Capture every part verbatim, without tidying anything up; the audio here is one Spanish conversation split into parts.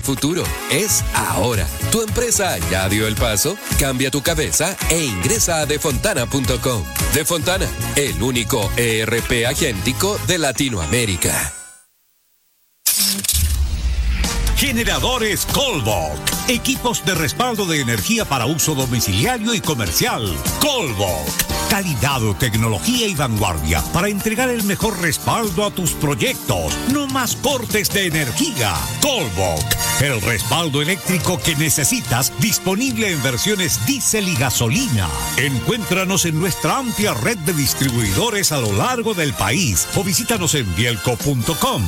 futuro es ahora. ¿Tu empresa ya dio el paso? Cambia tu cabeza e ingresa a defontana punto com. Defontana, el único E R P agéntico de Latinoamérica. Generadores Colbok. Equipos de respaldo de energía para uso domiciliario y comercial. Colbok. Calidad, tecnología y vanguardia para entregar el mejor respaldo a tus proyectos. No más cortes de energía. Colbok. El respaldo eléctrico que necesitas, disponible en versiones diésel y gasolina. Encuéntranos en nuestra amplia red de distribuidores a lo largo del país o visítanos en bielco punto com.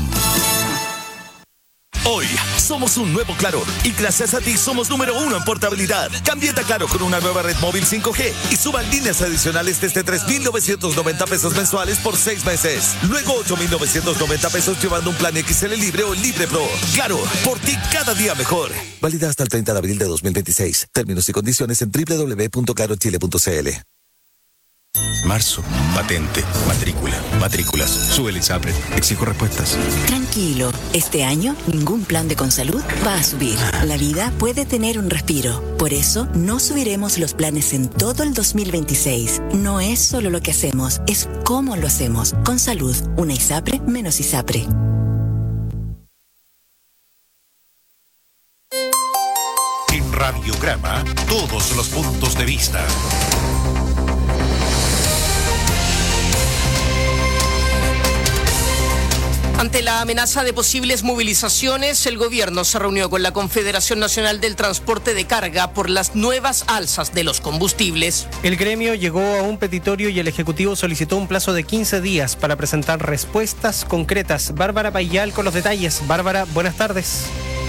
Hoy somos un nuevo Claro y gracias a ti somos número uno en portabilidad. Cámbiate a Claro con una nueva red móvil cinco G y suban líneas adicionales desde tres mil novecientos noventa pesos mensuales por seis meses. Luego ocho mil novecientos noventa pesos llevando un plan X L Libre o Libre Pro. Claro, por ti cada día mejor. Válida hasta el treinta de abril de dos mil veintiséis. Términos y condiciones en doble u doble u doble u punto claro chile punto c l. Marzo, patente, matrícula, matrículas, sube el ISAPRE, exijo respuestas. Tranquilo, este año ningún plan de Consalud va a subir. La vida puede tener un respiro. Por eso no subiremos los planes en todo el dos mil veintiséis. No es solo lo que hacemos, es cómo lo hacemos. Consalud, una ISAPRE menos ISAPRE. En Radiograma, todos los puntos de vista. Ante la amenaza de posibles movilizaciones, el gobierno se reunió con la Confederación Nacional del Transporte de Carga por las nuevas alzas de los combustibles. El gremio llegó a un petitorio y el Ejecutivo solicitó un plazo de quince días para presentar respuestas concretas. Bárbara Payal con los detalles. Bárbara, buenas tardes.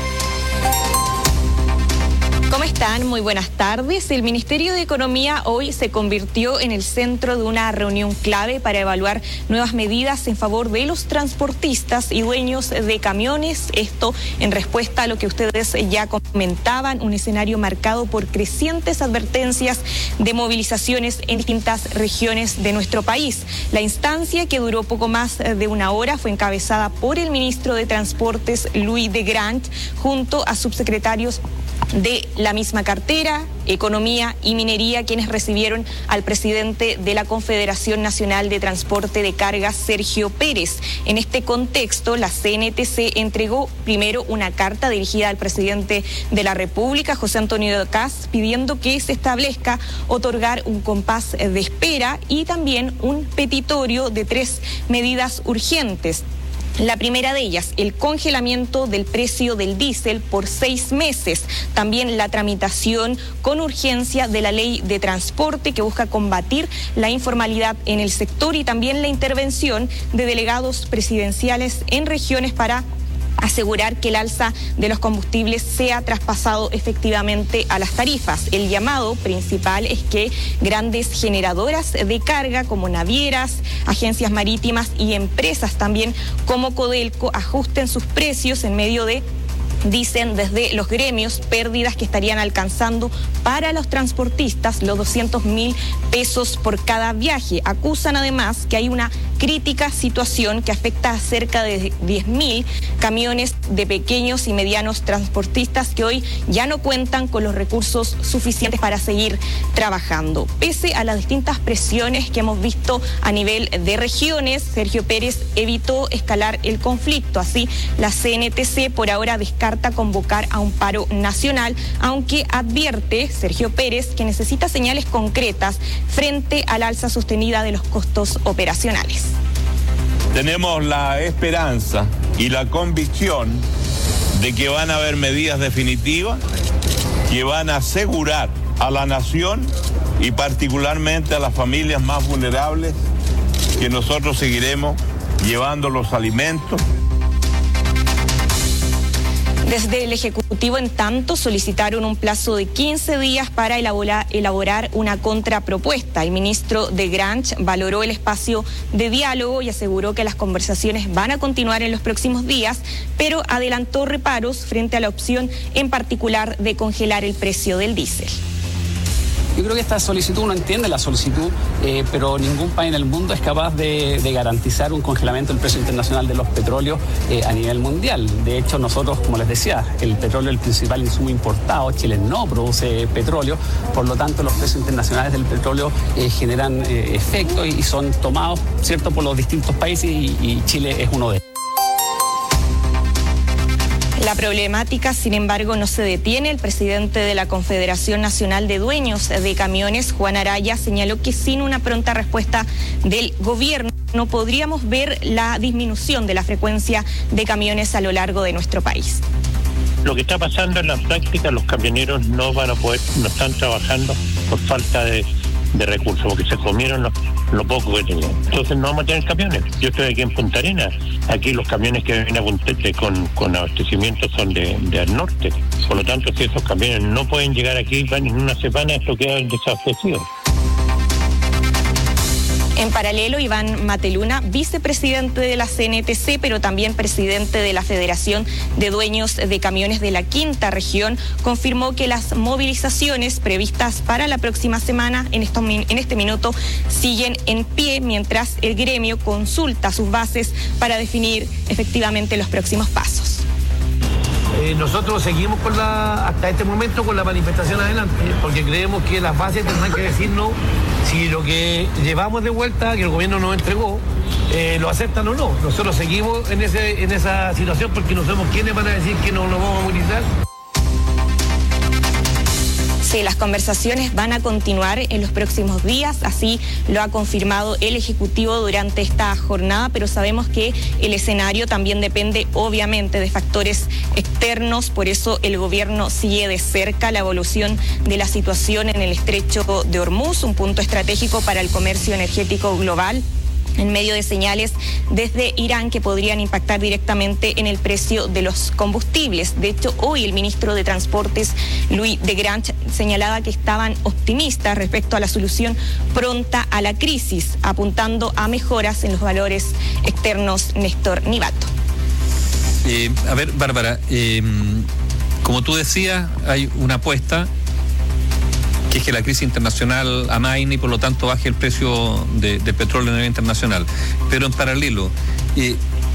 ¿Cómo están? Muy buenas tardes. El Ministerio de Economía hoy se convirtió en el centro de una reunión clave para evaluar nuevas medidas en favor de los transportistas y dueños de camiones. Esto en respuesta a lo que ustedes ya comentaban, un escenario marcado por crecientes advertencias de movilizaciones en distintas regiones de nuestro país. La instancia, que duró poco más de una hora, fue encabezada por el ministro de Transportes, Louis de Grant, junto a subsecretarios de la misma cartera, Economía y Minería, quienes recibieron al presidente de la Confederación Nacional de Transporte de Cargas, Sergio Pérez. En este contexto, la C N T C entregó primero una carta dirigida al presidente de la República, José Antonio Kast, pidiendo que se establezca otorgar un compás de espera y también un petitorio de tres medidas urgentes. La primera de ellas, el congelamiento del precio del diésel por seis meses. También la tramitación con urgencia de la ley de transporte, que busca combatir la informalidad en el sector, y también la intervención de delegados presidenciales en regiones para asegurar que el alza de los combustibles sea traspasado efectivamente a las tarifas. El llamado principal es que grandes generadoras de carga como navieras, agencias marítimas y empresas también como Codelco ajusten sus precios en medio de, dicen desde los gremios, pérdidas que estarían alcanzando para los transportistas los doscientos mil pesos por cada viaje. Acusan además que hay una crítica situación que afecta a cerca de diez mil camiones de pequeños y medianos transportistas que hoy ya no cuentan con los recursos suficientes para seguir trabajando. Pese a las distintas presiones que hemos visto a nivel de regiones, Sergio Pérez evitó escalar el conflicto. Así, la C N T C por ahora descarta convocar a un paro nacional, aunque advierte Sergio Pérez que necesita señales concretas frente al alza sostenida de los costos operacionales. Tenemos la esperanza y la convicción de que van a haber medidas definitivas que van a asegurar a la nación y particularmente a las familias más vulnerables que nosotros seguiremos llevando los alimentos. Desde el Ejecutivo, en tanto, solicitaron un plazo de quince días para elaborar, elaborar una contrapropuesta. El ministro de Grant valoró el espacio de diálogo y aseguró que las conversaciones van a continuar en los próximos días, pero adelantó reparos frente a la opción en particular de congelar el precio del diésel. Yo creo que esta solicitud, uno entiende la solicitud, eh, pero ningún país en el mundo es capaz de, de garantizar un congelamiento del precio internacional de los petróleos eh, a nivel mundial. De hecho, nosotros, como les decía, el petróleo es el principal insumo importado. Chile no produce petróleo, por lo tanto los precios internacionales del petróleo eh, generan eh, efectos y, y son tomados, ¿cierto?, por los distintos países y, y Chile es uno de ellos. La problemática, sin embargo, no se detiene. El presidente de la Confederación Nacional de Dueños de Camiones, Juan Araya, señaló que sin una pronta respuesta del gobierno no podríamos ver la disminución de la frecuencia de camiones a lo largo de nuestro país. Lo que está pasando en la práctica, los camioneros no van a poder, no están trabajando por falta de, de recursos, porque se comieron lo, lo poco que tenían. Entonces no vamos a tener camiones. Yo estoy aquí en Punta Arenas. Aquí los camiones que vienen a Punta Arenas con, con abastecimiento son de, de al norte. Por lo tanto, si esos camiones no pueden llegar aquí, van en una semana, esto queda desabastecido. En paralelo, Iván Mateluna, vicepresidente de la C N T C, pero también presidente de la Federación de Dueños de Camiones de la Quinta Región, confirmó que las movilizaciones previstas para la próxima semana en, estos, en este minuto siguen en pie, mientras el gremio consulta sus bases para definir efectivamente los próximos pasos. Eh, nosotros seguimos con la, hasta este momento con la manifestación adelante, porque creemos que las bases tendrán que decirnos si lo que llevamos de vuelta, que el gobierno nos entregó, eh, lo aceptan o no. Nosotros seguimos en, ese, en esa situación porque no sabemos quiénes van a decir que no nos vamos a movilizar. Sí, las conversaciones van a continuar en los próximos días, así lo ha confirmado el Ejecutivo durante esta jornada, pero sabemos que el escenario también depende obviamente de factores externos, por eso el gobierno sigue de cerca la evolución de la situación en el estrecho de Hormuz, un punto estratégico para el comercio energético global, en medio de señales desde Irán que podrían impactar directamente en el precio de los combustibles. De hecho, hoy el ministro de Transportes, Louis de Grange, señalaba que estaban optimistas respecto a la solución pronta a la crisis, apuntando a mejoras en los valores externos. Néstor Nivato. Eh, a ver, Bárbara, eh, como tú decías, hay una apuesta que es que la crisis internacional amaine y por lo tanto baje el precio de, del petróleo a nivel internacional. Pero en paralelo, eh,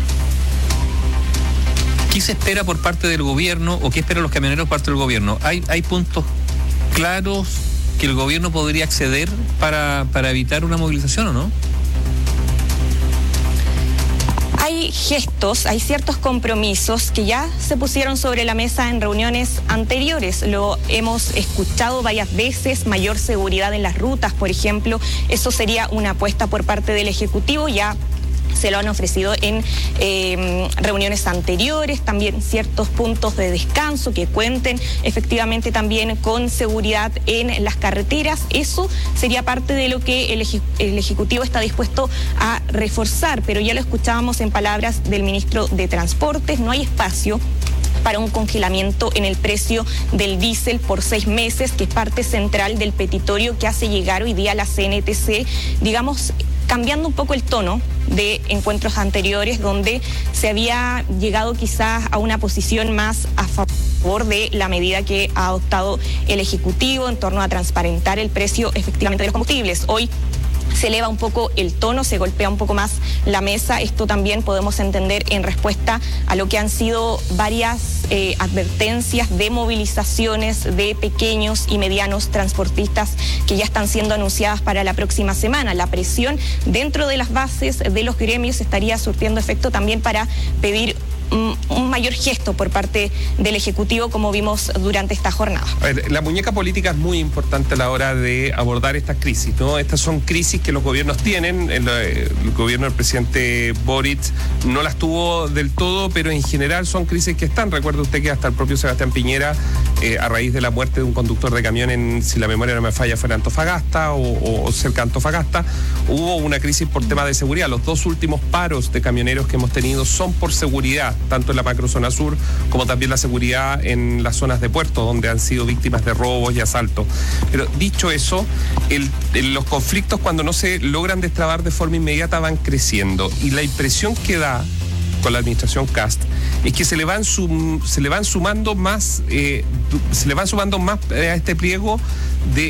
¿qué se espera por parte del gobierno o qué esperan los camioneros por parte del gobierno? ¿Hay, hay puntos claros que el gobierno podría acceder para, para evitar una movilización o no? Hay gestos, hay ciertos compromisos que ya se pusieron sobre la mesa en reuniones anteriores. Lo hemos escuchado varias veces, mayor seguridad en las rutas, por ejemplo. Eso sería una apuesta por parte del Ejecutivo, ya se lo han ofrecido en eh, reuniones anteriores, también ciertos puntos de descanso que cuenten efectivamente también con seguridad en las carreteras. Eso sería parte de lo que el, eje, el Ejecutivo está dispuesto a reforzar, pero ya lo escuchábamos en palabras del ministro de Transportes, no hay espacio para un congelamiento en el precio del diésel por seis meses, que es parte central del petitorio que hace llegar hoy día la C N T C, digamos, cambiando un poco el tono de encuentros anteriores donde se había llegado quizás a una posición más a favor de la medida que ha adoptado el Ejecutivo en torno a transparentar el precio efectivamente de los combustibles. Hoy se eleva un poco el tono, se golpea un poco más la mesa. Esto también podemos entender en respuesta a lo que han sido varias eh, advertencias de movilizaciones de pequeños y medianos transportistas que ya están siendo anunciadas para la próxima semana. La presión dentro de las bases de los gremios estaría surtiendo efecto también para pedir un mayor gesto por parte del Ejecutivo, como vimos durante esta jornada. A ver, la muñeca política es muy importante a la hora de abordar estas crisis, ¿no? Estas son crisis que los gobiernos tienen. El, el gobierno del presidente Boric no las tuvo del todo, pero en general son crisis que están. Recuerda usted que hasta el propio Sebastián Piñera, eh, a raíz de la muerte de un conductor de camión en, si la memoria no me falla, fue en Antofagasta o, o cerca de Antofagasta, hubo una crisis por tema de seguridad. Los dos últimos paros de camioneros que hemos tenido son por seguridad, tanto en la macrozona sur como también la seguridad en las zonas de puerto, donde han sido víctimas de robos y asaltos. Pero dicho eso, el, el, los conflictos cuando no se logran destrabar de forma inmediata van creciendo, y la impresión que da con la administración Kast es que se le van sum, se le van sumando más eh, se le van sumando más a este pliego de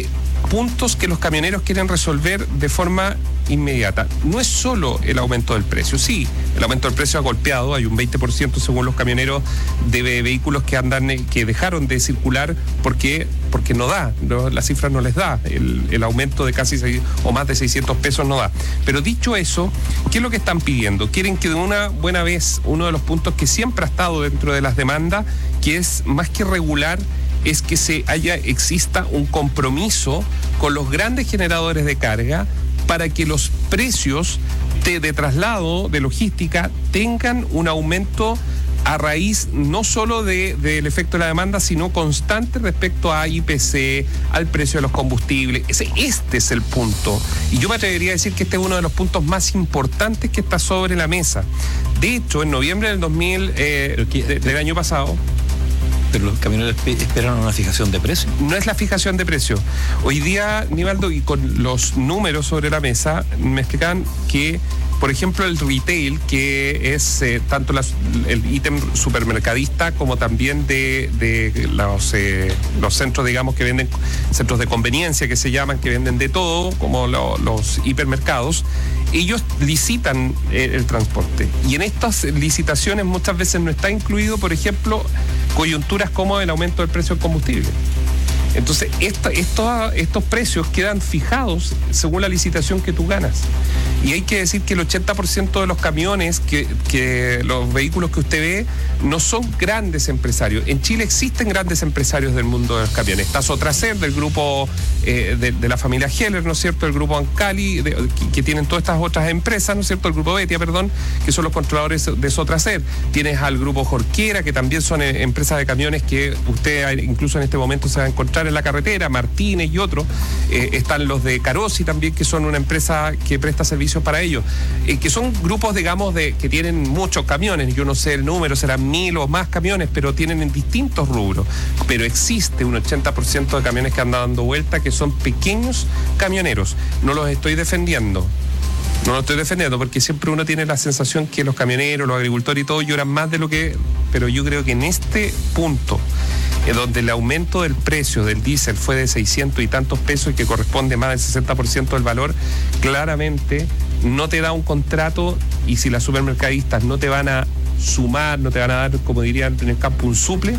puntos que los camioneros quieren resolver de forma inmediata. No es solo el aumento del precio, sí, el aumento del precio ha golpeado, hay un veinte por ciento según los camioneros de vehículos que andan, que dejaron de circular porque, porque no da, no, las cifras no les da, el, el aumento de casi seis, o más de seiscientos pesos no da. Pero dicho eso, ¿qué es lo que están pidiendo? Quieren que de una buena vez, uno de los puntos que siempre ha estado dentro de las demandas, que es más que regular, es que se haya, exista un compromiso con los grandes generadores de carga para que los precios de, de traslado, de logística, tengan un aumento a raíz no solo de, del efecto de la demanda, sino constante respecto a I P C, al precio de los combustibles. Ese, este es el punto. Y yo me atrevería a decir que este es uno de los puntos más importantes que está sobre la mesa. De hecho, en noviembre del dos mil, eh, de, del año pasado... Pero los camioneros esperan una fijación de precio. No es la fijación de precio. Hoy día, Nivaldo, y con los números sobre la mesa, me explican que, por ejemplo, el retail, que es eh, tanto las, el ítem supermercadista como también de, de los, eh, los centros, digamos, que venden, centros de conveniencia que se llaman, que venden de todo, como lo, los hipermercados, ellos licitan eh, el transporte. Y en estas licitaciones muchas veces no está incluido, por ejemplo, coyunturas como el aumento del precio del combustible. Entonces, esta, esto, estos precios quedan fijados según la licitación que tú ganas. Y hay que decir que el ochenta por ciento de los camiones, que, que los vehículos que usted ve, no son grandes empresarios. En Chile existen grandes empresarios del mundo de los camiones. Está Sotracer, del grupo eh, de, de la familia Heller, ¿no es cierto? El grupo Ancali, de, que, que tienen todas estas otras empresas, ¿no es cierto? El grupo Betia, perdón, que son los controladores de Sotracer. Tienes al grupo Jorquera, que también son eh, empresas de camiones que usted incluso en este momento se va a encontrar en la carretera, Martínez y otros. Eh, están los de Carosi también, que son una empresa que presta servicios para ellos, eh, que son grupos, digamos, de que tienen muchos camiones. Yo no sé el número, serán mil o más camiones, pero tienen en distintos rubros. Pero existe un ochenta por ciento de camiones que andan dando vuelta que son pequeños camioneros. No los estoy defendiendo. No lo estoy defendiendo porque siempre uno tiene la sensación que los camioneros, los agricultores y todo lloran más de lo que... Pero yo creo que en este punto, en donde el aumento del precio del diésel fue de seiscientos y tantos pesos y que corresponde más del sesenta por ciento del valor, claramente no te da un contrato, y si las supermercadistas no te van a sumar, no te van a dar, como dirían en el campo, un suple,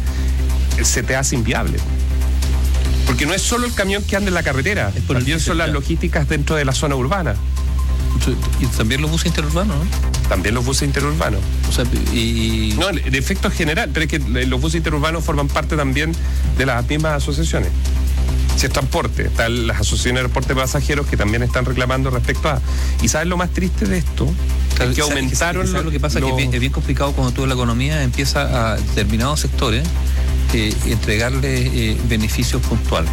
se te hace inviable. Porque no es solo el camión que anda en la carretera, también son las logísticas dentro de la zona urbana. Y también los buses interurbanos, ¿no? También los buses interurbanos. O sea, y... No, el, el efecto es general, pero es que los buses interurbanos forman parte también de las mismas asociaciones. Si es transporte, están las asociaciones de transporte de pasajeros que también están reclamando respecto a... ¿Y sabes lo más triste de esto? Es que aumentaron... ¿Sabes lo que pasa? Lo... Que es bien, es bien complicado cuando tú en la economía empieza a determinados sectores eh, entregarle eh, beneficios puntuales.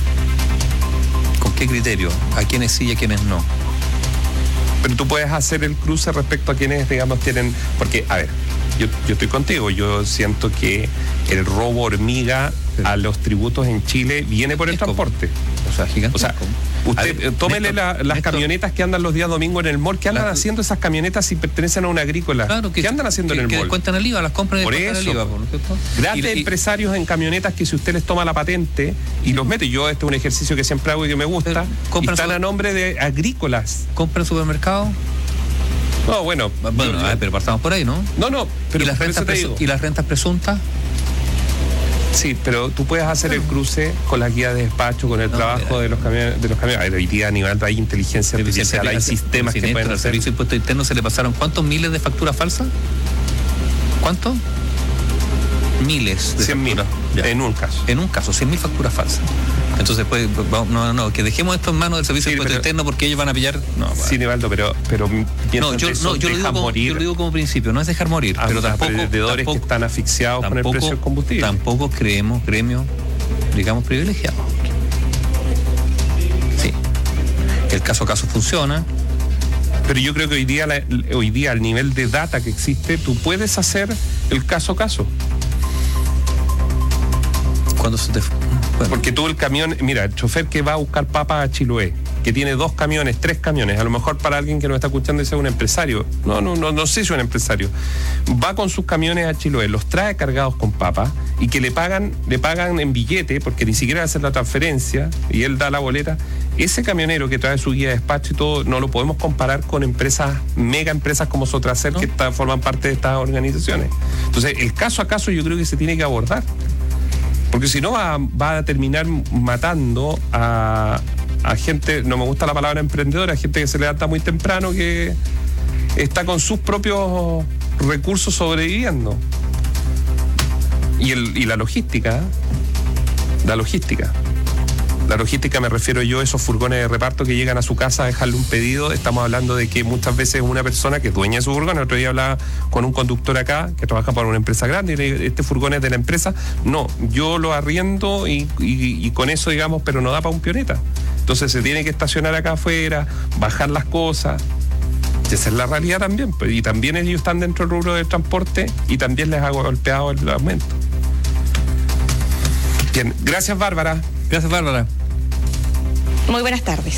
¿Con qué criterio? ¿A quiénes sí y a quiénes no? Pero tú puedes hacer el cruce respecto a quienes, digamos, tienen... Porque, a ver, yo, yo estoy contigo, yo siento que el robo hormiga a los tributos en Chile viene por el transporte. O sea, gigante. O sea, usted ver, tómele Néstor, la, las Néstor, camionetas que andan los días domingos en el mall. ¿Qué andan la, haciendo esas camionetas si pertenecen a una agrícola? Claro, que, ¿Qué andan haciendo que, en el que mall? Que descuentan el I V A, las compran y por descuentan eso, el I V A. ¿No? Grandes y, y, empresarios en camionetas que si usted les toma la patente y los mete, yo este es un ejercicio que siempre hago y que me gusta, y están a nombre de agrícolas. ¿Compran supermercados? No, bueno. Bueno, yo, a ver, pero partamos por ahí, ¿no? No, no. Pero ¿Y las, rentas, presu- ¿Y las rentas presuntas? Sí, pero tú puedes hacer no. el cruce con la guía de despacho, con el no, trabajo mira. de los camiones. De los camiones. Hoy día a nivel hay inteligencia artificial, hay sistemas que pueden hacer. Al Servicio de Impuesto Interno se le pasaron ¿cuántos miles de facturas falsas? ¿Cuántos? Miles de cien mil en un caso. En un caso, cien mil facturas falsas. Entonces, pues, no, no, no, que dejemos esto en manos del Servicio de Impuesto Interno porque ellos van a pillar. No, sí, Nivaldo, pero, pero no, yo, no, yo, lo digo como, yo lo digo como principio, no es dejar morir, a pero tampoco. Vendedores que están asfixiados tampoco, con el precio del combustible. Tampoco creemos gremios, digamos, privilegiados. Sí. El caso a caso funciona. Pero yo creo que hoy día, la, hoy día, al nivel de data que existe, tú puedes hacer el caso a caso. Cuando se te... Bueno. Porque tú el camión, mira, el chofer que va a buscar papas a Chiloé, que tiene dos camiones, tres camiones, a lo mejor para alguien que nos está escuchando dice un empresario, no, no, no, no sé si es un empresario, va con sus camiones a Chiloé, los trae cargados con papas y que le pagan, le pagan en billete, porque ni siquiera hace la transferencia y él da la boleta. Ese camionero que trae su guía de despacho y todo, no lo podemos comparar con empresas, mega empresas como Sotracer, ¿no? que está, forman parte de estas organizaciones. Entonces, el caso a caso yo creo que se tiene que abordar, porque si no va, va a terminar matando a, a gente, no me gusta la palabra emprendedora, a gente que se levanta muy temprano, que está con sus propios recursos sobreviviendo. Y, el, y la logística, la logística. La logística me refiero yo a esos furgones de reparto que llegan a su casa a dejarle un pedido. Estamos hablando de que muchas veces una persona que es dueña de su furgón, el otro día hablaba con un conductor acá que trabaja para una empresa grande y le digo, este furgón es de la empresa. No, yo lo arriendo y, y, y con eso, digamos, pero no da para un pioneta. Entonces se tiene que estacionar acá afuera, bajar las cosas. Y esa es la realidad también. Y también ellos están dentro del rubro del transporte y también les ha golpeado el aumento. Bien, gracias Bárbara. Gracias Bárbara. Muy buenas tardes.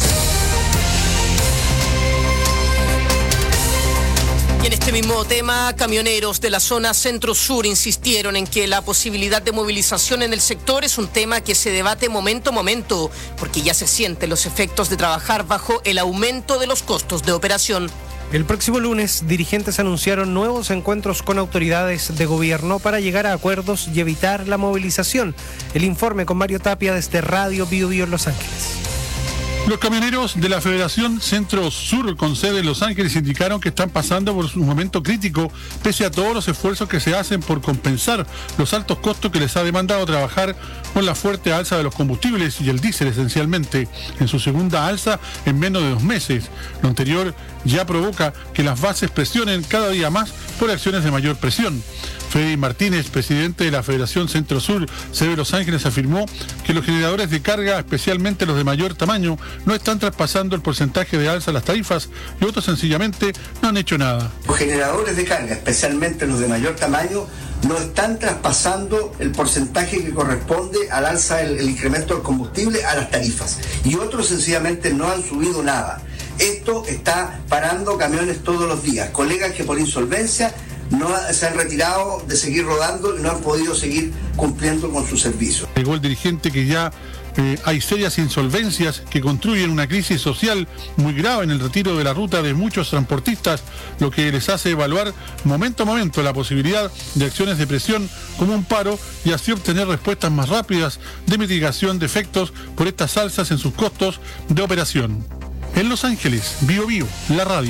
Y en este mismo tema, camioneros de la zona centro-sur insistieron en que la posibilidad de movilización en el sector es un tema que se debate momento a momento, porque ya se sienten los efectos de trabajar bajo el aumento de los costos de operación. El próximo lunes, dirigentes anunciaron nuevos encuentros con autoridades de gobierno para llegar a acuerdos y evitar la movilización. El informe con Mario Tapia desde Radio Bio Bio en Los Ángeles. Los camioneros de la Federación Centro-Sur con sede en Los Ángeles indicaron que están pasando por un momento crítico pese a todos los esfuerzos que se hacen por compensar los altos costos que les ha demandado trabajar con la fuerte alza de los combustibles y el diésel esencialmente, en su segunda alza en menos de dos meses. Lo anterior ya provoca que las bases presionen cada día más por acciones de mayor presión. Freddy Martínez, presidente de la Federación Centro-Sur, sede de Los Ángeles, afirmó que los generadores de carga, especialmente los de mayor tamaño, no están traspasando el porcentaje de alza a las tarifas y otros sencillamente no han hecho nada. Los generadores de carga, especialmente los de mayor tamaño, no están traspasando el porcentaje que corresponde al alza del el incremento del combustible a las tarifas y otros sencillamente no han subido nada. Esto está parando camiones todos los días, colegas que por insolvencia no se han retirado de seguir rodando y no han podido seguir cumpliendo con su servicio. Llegó el dirigente que ya eh, hay serias insolvencias que construyen una crisis social muy grave en el retiro de la ruta de muchos transportistas, lo que les hace evaluar momento a momento la posibilidad de acciones de presión como un paro y así obtener respuestas más rápidas de mitigación de efectos por estas alzas en sus costos de operación. En Los Ángeles, Bio Bio, la radio.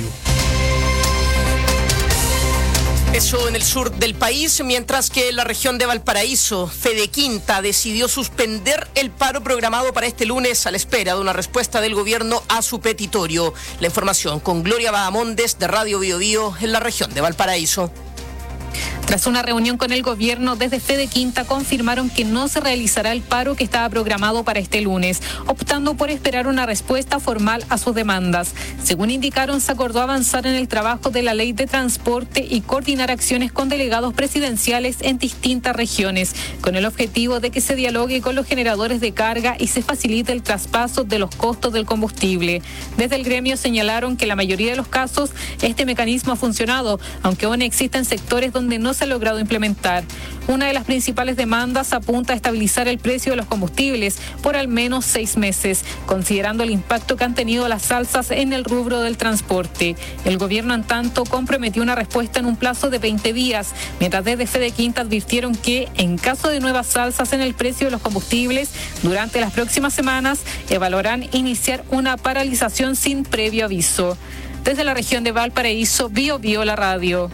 Eso en el sur del país, mientras que en la región de Valparaíso, Fede Quinta decidió suspender el paro programado para este lunes a la espera de una respuesta del gobierno a su petitorio. La información con Gloria Bahamondes de Radio Bio Bio en la región de Valparaíso. Tras una reunión con el gobierno, desde Fede Quinta confirmaron que no se realizará el paro que estaba programado para este lunes, optando por esperar una respuesta formal a sus demandas. Según indicaron, se acordó avanzar en el trabajo de la ley de transporte y coordinar acciones con delegados presidenciales en distintas regiones, con el objetivo de que se dialogue con los generadores de carga y se facilite el traspaso de los costos del combustible. Desde el gremio señalaron que en la mayoría de los casos este mecanismo ha funcionado, aunque aún existen sectores donde no se ha logrado implementar. Una de las principales demandas apunta a estabilizar el precio de los combustibles por al menos seis meses, considerando el impacto que han tenido las alzas en el rubro del transporte. El gobierno, en tanto, comprometió una respuesta en un plazo de veinte días, mientras desde Fede Quinta advirtieron que, en caso de nuevas alzas en el precio de los combustibles, durante las próximas semanas evaluarán iniciar una paralización sin previo aviso. Desde la región de Valparaíso, Bio Bio la radio.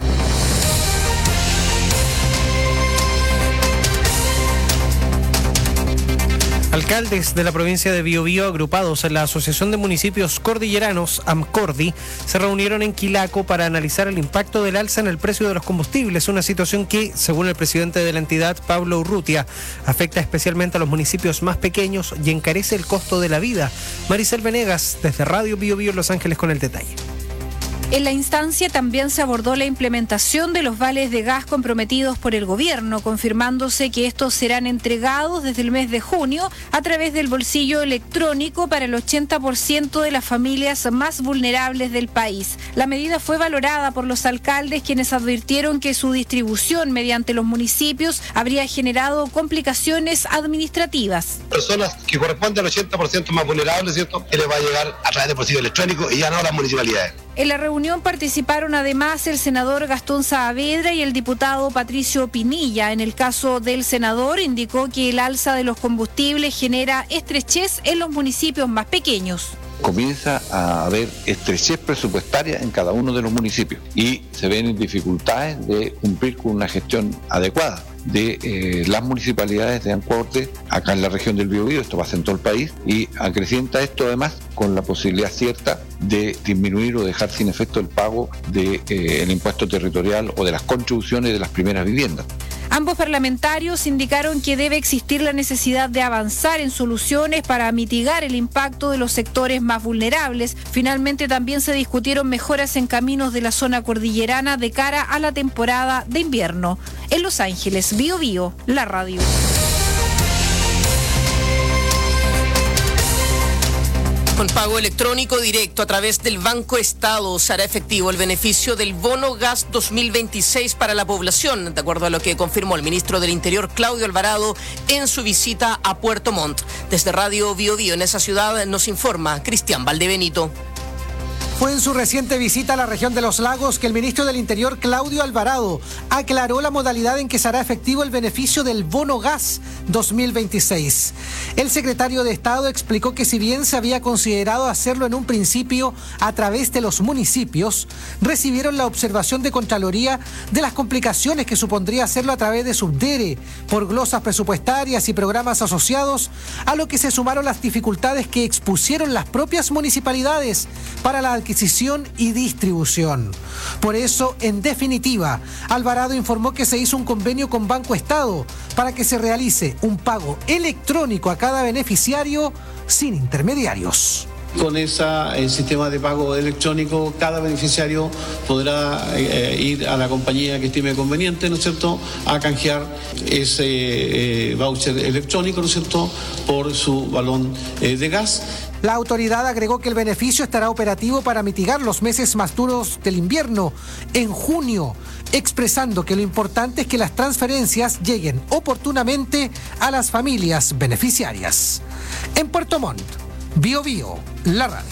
Alcaldes de la provincia de Biobío, agrupados en la Asociación de Municipios Cordilleranos, AMCORDI, se reunieron en Quilaco para analizar el impacto del alza en el precio de los combustibles, una situación que, según el presidente de la entidad, Pablo Urrutia, afecta especialmente a los municipios más pequeños y encarece el costo de la vida. Maricel Venegas, desde Radio Biobío en Los Ángeles, con el detalle. En la instancia también se abordó la implementación de los vales de gas comprometidos por el gobierno, confirmándose que estos serán entregados desde el mes de junio a través del bolsillo electrónico para el ochenta por ciento de las familias más vulnerables del país. La medida fue valorada por los alcaldes, quienes advirtieron que su distribución mediante los municipios habría generado complicaciones administrativas. Personas que corresponden al ochenta por ciento más vulnerables, ¿cierto?, que les va a llegar a través del bolsillo electrónico y ya no a las municipalidades. En la reunión participaron además el senador Gastón Saavedra y el diputado Patricio Pinilla. En el caso del senador, indicó que el alza de los combustibles genera estrechez en los municipios más pequeños. Comienza a haber estrechez presupuestaria en cada uno de los municipios y se ven dificultades de cumplir con una gestión adecuada de eh, las municipalidades de Ancoa-Ordes, acá en la región del Biobío. Esto pasa en todo el país y acrecienta esto además con la posibilidad cierta de disminuir o dejar sin efecto el pago del de, eh, impuesto territorial o de las contribuciones de las primeras viviendas. Ambos parlamentarios indicaron que debe existir la necesidad de avanzar en soluciones para mitigar el impacto de los sectores más vulnerables. Finalmente también se discutieron mejoras en caminos de la zona cordillerana de cara a la temporada de invierno. En Los Ángeles, Bio Bio, la radio. Con pago electrónico directo a través del Banco Estado se hará efectivo el beneficio del Bono Gas dos mil veintiséis para la población, de acuerdo a lo que confirmó el ministro del Interior, Claudio Alvarado, en su visita a Puerto Montt. Desde Radio Bio Bio en esa ciudad nos informa Cristian Valdebenito. Fue en su reciente visita a la región de Los Lagos que el ministro del Interior, Claudio Alvarado, aclaró la modalidad en que será efectivo el beneficio del Bono Gas dos mil veintiséis. El secretario de Estado explicó que si bien se había considerado hacerlo en un principio a través de los municipios, recibieron la observación de Contraloría de las complicaciones que supondría hacerlo a través de Subdere, por glosas presupuestarias y programas asociados, a lo que se sumaron las dificultades que expusieron las propias municipalidades para la adquisición y distribución. Por eso, en definitiva, Alvarado informó que se hizo un convenio con Banco Estado para que se realice un pago electrónico a cada beneficiario sin intermediarios. Con ese sistema de pago electrónico, cada beneficiario podrá eh, ir a la compañía que estime conveniente, ¿no es cierto?, a canjear ese eh, voucher electrónico, ¿no es cierto?, por su balón eh, de gas. La autoridad agregó que el beneficio estará operativo para mitigar los meses más duros del invierno en junio, expresando que lo importante es que las transferencias lleguen oportunamente a las familias beneficiarias. En Puerto Montt, Bio Bio, la radio.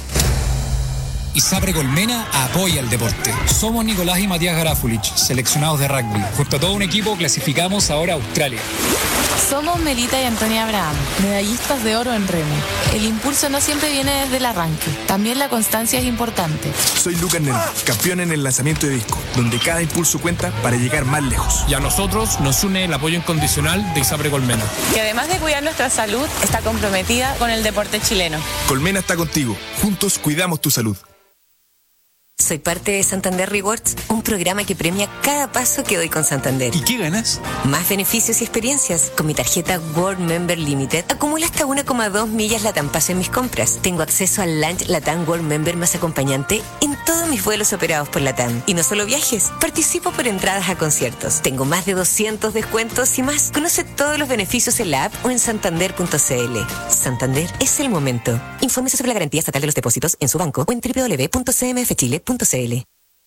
ISAPRE Colmena apoya el deporte. Somos Nicolás y Matías Garafulich, seleccionados de rugby. Junto a todo un equipo clasificamos ahora a Australia. Somos Melita y Antonia Abraham, medallistas de oro en remo. El impulso no siempre viene desde el arranque, también la constancia es importante. Soy Lucas Nel, campeón en el lanzamiento de disco, donde cada impulso cuenta para llegar más lejos. Y a nosotros nos une el apoyo incondicional de ISAPRE Colmena, que además de cuidar nuestra salud, está comprometida con el deporte chileno. Colmena está contigo, juntos cuidamos tu salud. Soy parte de Santander Rewards, un programa que premia cada paso que doy con Santander. ¿Y qué ganas? Más beneficios y experiencias. Con mi tarjeta World Member Limited acumulo hasta una coma dos millas Latam Paso en mis compras. Tengo acceso al Lunch Latam World Member más acompañante en todos mis vuelos operados por Latam. Y no solo viajes, participo por entradas a conciertos. Tengo más de doscientos descuentos y más. Conoce todos los beneficios en la app o en santander punto c l. Santander es el momento. Infórmese sobre la garantía estatal de los depósitos en su banco o en doble u doble u doble u punto c m f chile punto c l.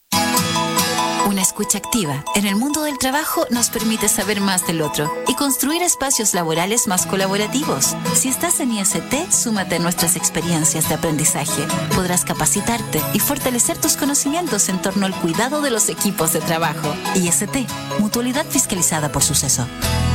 Una escucha activa en el mundo del trabajo nos permite saber más del otro y construir espacios laborales más colaborativos. Si estás en I S T, súmate a nuestras experiencias de aprendizaje. Podrás capacitarte y fortalecer tus conocimientos en torno al cuidado de los equipos de trabajo. I S T, mutualidad fiscalizada por Suceso.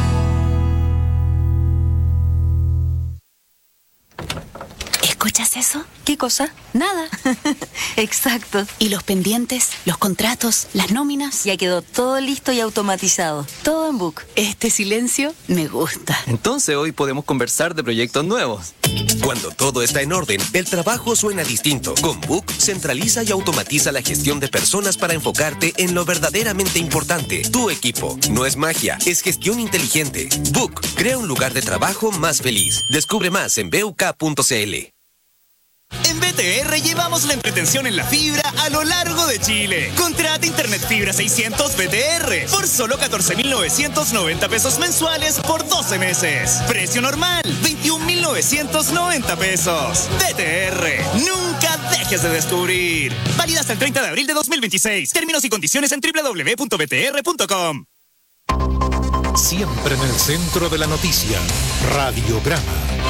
¿Escuchas eso? ¿Qué cosa? Nada. Exacto. ¿Y los pendientes, los contratos, las nóminas? Ya quedó todo listo y automatizado. Todo en Book. Este silencio me gusta. Entonces hoy podemos conversar de proyectos nuevos. Cuando todo está en orden, el trabajo suena distinto. Con Book, centraliza y automatiza la gestión de personas para enfocarte en lo verdaderamente importante. Tu equipo. No es magia, es gestión inteligente. Book, crea un lugar de trabajo más feliz. Descubre más en b u k punto c l. En B T R llevamos la entretención en la fibra a lo largo de Chile. Contrata Internet Fibra seiscientos B T R por solo catorce mil novecientos noventa pesos mensuales por doce meses. Precio normal, veintiún mil novecientos noventa pesos. B T R, nunca dejes de descubrir. Válida hasta el treinta de abril de dos mil veintiséis. Términos y condiciones en doble u doble u doble u punto b t r punto com. Siempre en el centro de la noticia, Radiograma.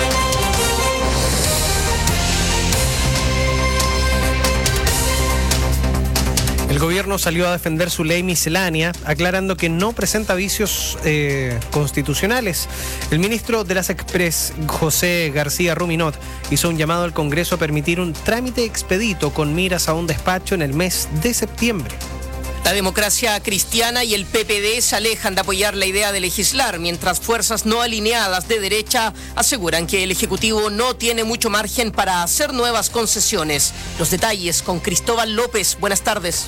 El gobierno salió a defender su ley miscelánea, aclarando que no presenta vicios eh, constitucionales. El ministro de las Express, José García Ruminot, hizo un llamado al Congreso a permitir un trámite expedito con miras a un despacho en el mes de septiembre. La Democracia Cristiana y el P P D se alejan de apoyar la idea de legislar, mientras fuerzas no alineadas de derecha aseguran que el Ejecutivo no tiene mucho margen para hacer nuevas concesiones. Los detalles con Cristóbal López. Buenas tardes.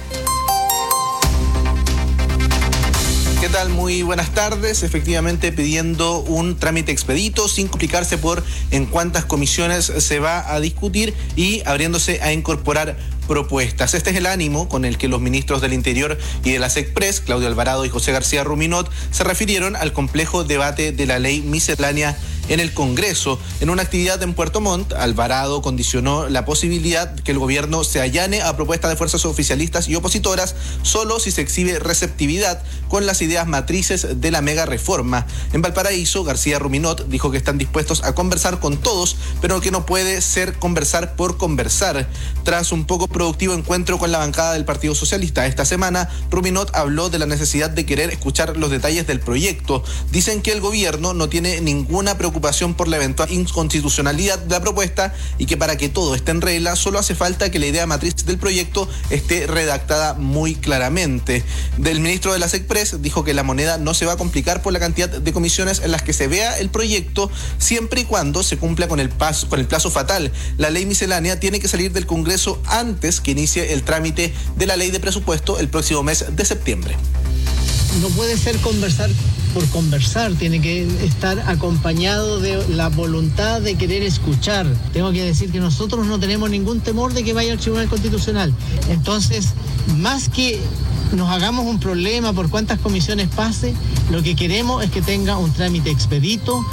¿Qué tal? Muy buenas tardes. Efectivamente, pidiendo un trámite expedito sin complicarse por en cuántas comisiones se va a discutir y abriéndose a incorporar propuestas. Este es el ánimo con el que los ministros del Interior y de las Express, Claudio Alvarado y José García Ruminot, se refirieron al complejo debate de la ley miscelánea en el Congreso. En una actividad en Puerto Montt, Alvarado condicionó la posibilidad que el gobierno se allane a propuestas de fuerzas oficialistas y opositoras solo si se exhibe receptividad con las ideas matrices de la mega reforma. En Valparaíso, García Ruminot dijo que están dispuestos a conversar con todos, pero que no puede ser conversar por conversar. Tras un poco productivo encuentro con la bancada del Partido Socialista esta semana, Ruminot habló de la necesidad de querer escuchar los detalles del proyecto. Dicen que el gobierno no tiene ninguna preocupación por la eventual inconstitucionalidad de la propuesta y que para que todo esté en regla solo hace falta que la idea matriz del proyecto esté redactada muy claramente. Del ministro de las Express dijo que la moneda no se va a complicar por la cantidad de comisiones en las que se vea el proyecto, siempre y cuando se cumpla con el plazo, con el plazo fatal. La ley miscelánea tiene que salir del Congreso antes que inicie el trámite de la ley de presupuesto el próximo mes de septiembre. No puede ser conversar por conversar, tiene que estar acompañado de la voluntad de querer escuchar. Tengo que decir que nosotros no tenemos ningún temor de que vaya al Tribunal Constitucional. Entonces, más que nos hagamos un problema por cuántas comisiones pase, lo que queremos es que tenga un trámite expedito.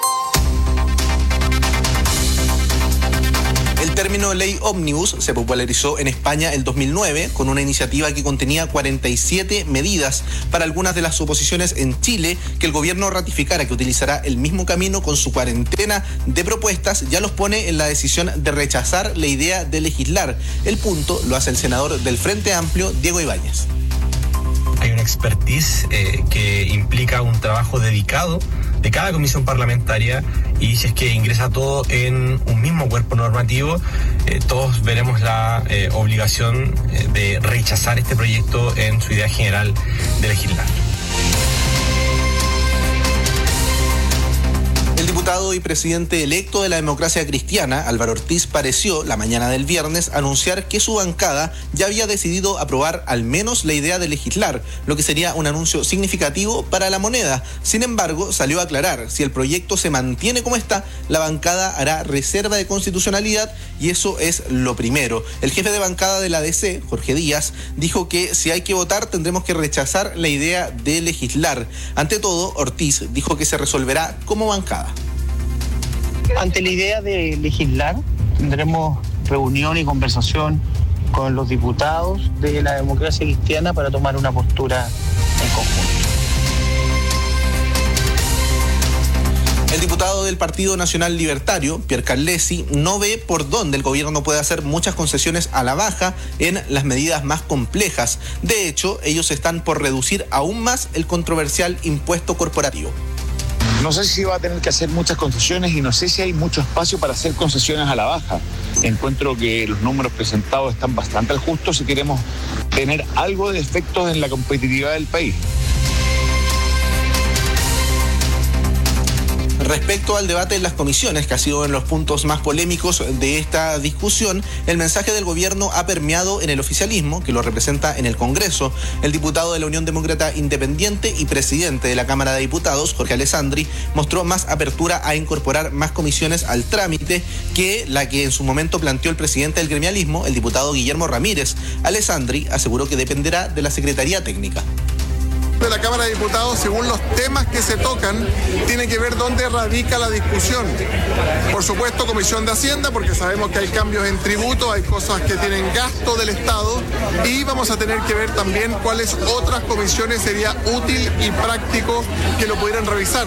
El término ley ómnibus se popularizó en España el dos mil nueve con una iniciativa que contenía cuarenta y siete medidas. Para algunas de las oposiciones en Chile, que el gobierno ratificara que utilizará el mismo camino con su cuarentena de propuestas, ya los pone en la decisión de rechazar la idea de legislar. El punto lo hace el senador del Frente Amplio, Diego Ibáñez. Hay una expertise eh, que implica un trabajo dedicado de cada comisión parlamentaria, y si es que ingresa todo en un mismo cuerpo normativo, eh, todos veremos la eh, obligación eh, de rechazar este proyecto en su idea general de legislar. El diputado y presidente electo de la Democracia Cristiana, Álvaro Ortiz, pareció la mañana del viernes anunciar que su bancada ya había decidido aprobar al menos la idea de legislar, lo que sería un anuncio significativo para la moneda. Sin embargo, salió a aclarar, si el proyecto se mantiene como está, la bancada hará reserva de constitucionalidad y eso es lo primero. El jefe de bancada de la D C, Jorge Díaz, dijo que si hay que votar tendremos que rechazar la idea de legislar. Ante todo, Ortiz dijo que se resolverá como bancada. Ante la idea de legislar, tendremos reunión y conversación con los diputados de la Democracia Cristiana para tomar una postura en conjunto. El diputado del Partido Nacional Libertario, Pierre Carlesi, no ve por dónde el gobierno puede hacer muchas concesiones a la baja en las medidas más complejas. De hecho, ellos están por reducir aún más el controversial impuesto corporativo. No sé si va a tener que hacer muchas concesiones y no sé si hay mucho espacio para hacer concesiones a la baja. Encuentro que los números presentados están bastante al justo si queremos tener algo de efectos en la competitividad del país. Respecto al debate en las comisiones, que ha sido uno de los puntos más polémicos de esta discusión, el mensaje del gobierno ha permeado en el oficialismo, que lo representa en el Congreso. El diputado de la Unión Demócrata Independiente y presidente de la Cámara de Diputados, Jorge Alessandri, mostró más apertura a incorporar más comisiones al trámite que la que en su momento planteó el presidente del gremialismo, el diputado Guillermo Ramírez. Alessandri aseguró que dependerá de la Secretaría Técnica. De la Cámara de Diputados, según los temas que se tocan, tiene que ver dónde radica la discusión. Por supuesto, Comisión de Hacienda, porque sabemos que hay cambios en tributo, hay cosas que tienen gasto del Estado, y vamos a tener que ver también cuáles otras comisiones sería útil y práctico que lo pudieran revisar.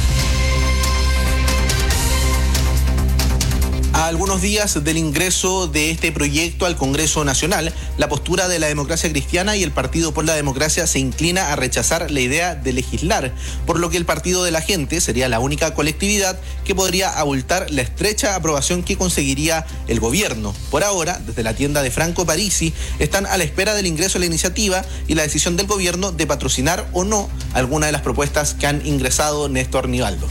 A algunos días del ingreso de este proyecto al Congreso Nacional, la postura de la Democracia Cristiana y el Partido por la Democracia se inclina a rechazar la idea de legislar, por lo que el Partido de la Gente sería la única colectividad que podría abultar la estrecha aprobación que conseguiría el gobierno. Por ahora, desde la tienda de Franco Parisi, están a la espera del ingreso de la iniciativa y la decisión del gobierno de patrocinar o no alguna de las propuestas que han ingresado Néstor Nivaldo.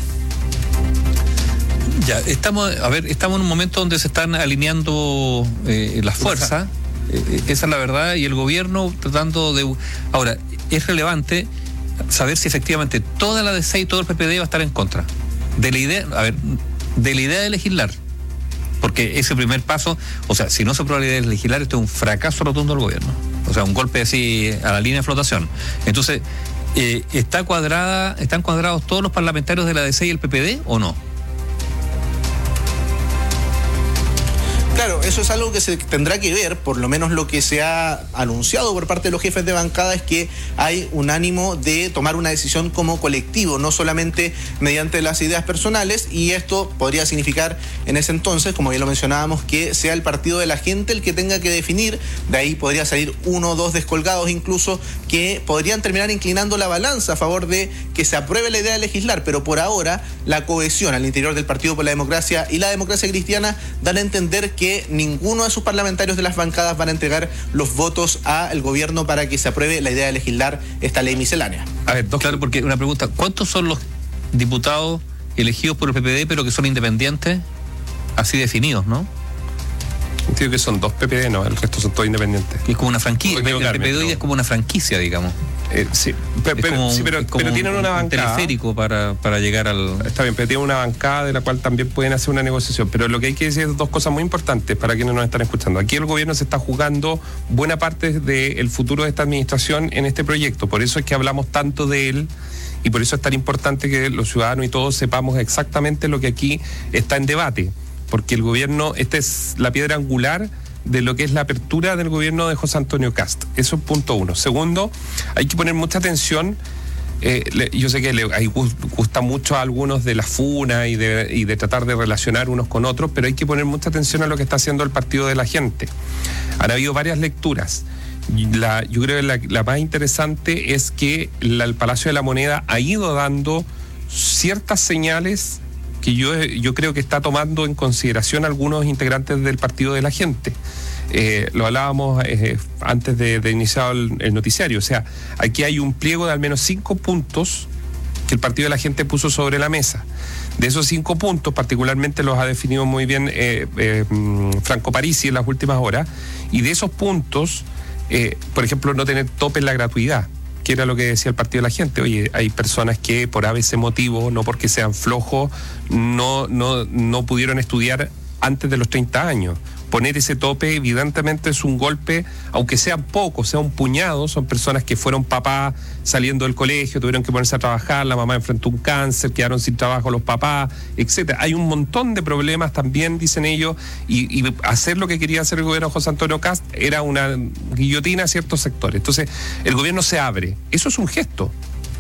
Ya, estamos, a ver, estamos en un momento donde se están alineando eh, las fuerzas, eh, esa es la verdad, y el gobierno tratando de... Ahora, es relevante saber si efectivamente toda la D C y todo el P P D va a estar en contra de la idea, a ver, de la idea de legislar, porque ese primer paso, o sea, si no se aprueba la idea de legislar, esto es un fracaso rotundo del gobierno, o sea, un golpe así a la línea de flotación. Entonces, eh, ¿está cuadrada, están cuadrados todos los parlamentarios de la D C y el P P D o no? Claro, eso es algo que se tendrá que ver, por lo menos lo que se ha anunciado por parte de los jefes de bancada es que hay un ánimo de tomar una decisión como colectivo, no solamente mediante las ideas personales, y esto podría significar en ese entonces, como bien lo mencionábamos, que sea el Partido de la Gente el que tenga que definir, de ahí podría salir uno o dos descolgados incluso, que podrían terminar inclinando la balanza a favor de que se apruebe la idea de legislar, pero por ahora la cohesión al interior del Partido por la Democracia y la Democracia Cristiana dan a entender que que ninguno de sus parlamentarios de las bancadas van a entregar los votos al gobierno para que se apruebe la idea de legislar esta ley miscelánea. A ver, dos, claro, porque una pregunta, ¿cuántos son los diputados elegidos por el P P D pero que son independientes? Así definidos, ¿no? Entiendo que son dos P P D, no, el resto son todos independientes. Es como una franquicia, el P P D hoy es como una franquicia, digamos. Eh, sí, pe, pero, como, sí, pero, pero tienen una bancada. Teleférico para, para llegar al... Está bien, pero tienen una bancada de la cual también pueden hacer una negociación. Pero lo que hay que decir es dos cosas muy importantes para quienes nos están escuchando. Aquí el gobierno se está jugando buena parte del futuro de esta administración en este proyecto. Por eso es que hablamos tanto de él y por eso es tan importante que los ciudadanos y todos sepamos exactamente lo que aquí está en debate. Porque el gobierno, esta es la piedra angular de lo que es la apertura del gobierno de José Antonio Kast. Eso es punto uno. Segundo, hay que poner mucha atención. Eh, le, yo sé que le hay, gusta mucho a algunos de la funa y de, y de tratar de relacionar unos con otros, pero hay que poner mucha atención a lo que está haciendo el Partido de la Gente. Han habido varias lecturas. La, yo creo que la, la más interesante es que la, el Palacio de la Moneda ha ido dando ciertas señales que yo, yo creo que está tomando en consideración algunos integrantes del Partido de la Gente. Eh, lo hablábamos eh, antes de, de iniciar el, el noticiario. O sea, aquí hay un pliego de al menos cinco puntos que el Partido de la Gente puso sobre la mesa. De esos cinco puntos, particularmente los ha definido muy bien eh, eh, Franco Parisi en las últimas horas, y de esos puntos, eh, por ejemplo, no tener tope en la gratuidad, que era lo que decía el Partido de la Gente. Oye, hay personas que por a veces motivo, no porque sean flojos, no, no, no pudieron estudiar antes de los treinta años. Poner ese tope evidentemente es un golpe, aunque sean pocos, sea un puñado, son personas que fueron papás saliendo del colegio, tuvieron que ponerse a trabajar, la mamá enfrentó un cáncer, quedaron sin trabajo los papás, etcétera. Hay un montón de problemas también, dicen ellos, y, y hacer lo que quería hacer el gobierno de José Antonio Kast era una guillotina a ciertos sectores. Entonces, el gobierno se abre. Eso es un gesto.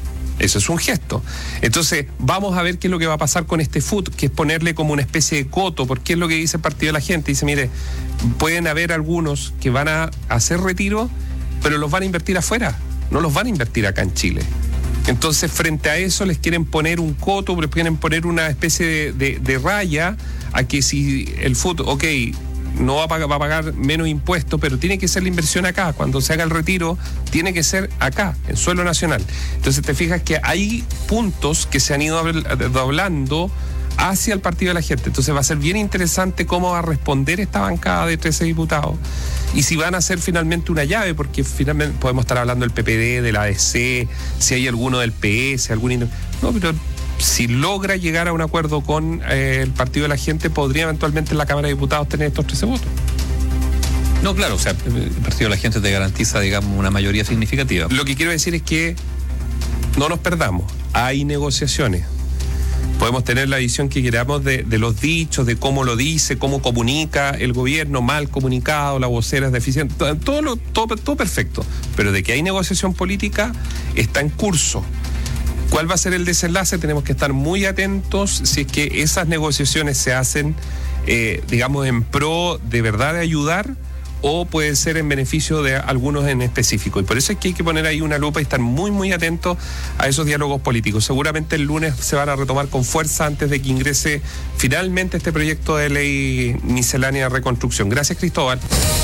Eso es un gesto. Entonces, vamos a ver qué es lo que va a pasar con este F U T, que es ponerle como una especie de coto, porque es lo que dice el Partido de la Gente. Dice, mire, pueden haber algunos que van a hacer retiro, pero los van a invertir afuera, no los van a invertir acá en Chile. Entonces, frente a eso, les quieren poner un coto, les quieren poner una especie de, de, de raya a que si el F U T, ok, no va a pagar, va a pagar menos impuestos, pero tiene que ser la inversión acá. Cuando se haga el retiro, tiene que ser acá, en suelo nacional. Entonces te fijas que hay puntos que se han ido doblando hacia el partido de la gente. Entonces va a ser bien interesante cómo va a responder esta bancada de trece diputados y si van a ser finalmente una llave, porque finalmente podemos estar hablando del P P D, de la A D C, si hay alguno del P S, algún... No, pero si logra llegar a un acuerdo con eh, el partido de la gente, podría eventualmente en la Cámara de Diputados tener estos trece votos. No, claro, o sea, el partido de la gente te garantiza, digamos, una mayoría significativa. Lo que quiero decir es que no nos perdamos, hay negociaciones. Podemos tener la visión que queramos de, de los dichos, de cómo lo dice, cómo comunica el gobierno, mal comunicado, la vocera es deficiente, todo, lo, todo, todo perfecto. Pero de que hay negociación política, está en curso. ¿Cuál va a ser el desenlace? Tenemos que estar muy atentos si es que esas negociaciones se hacen, eh, digamos, en pro de verdad de ayudar, o puede ser en beneficio de algunos en específico. Y por eso es que hay que poner ahí una lupa y estar muy, muy atentos a esos diálogos políticos. Seguramente el lunes se van a retomar con fuerza antes de que ingrese finalmente este proyecto de ley miscelánea de reconstrucción. Gracias, Cristóbal.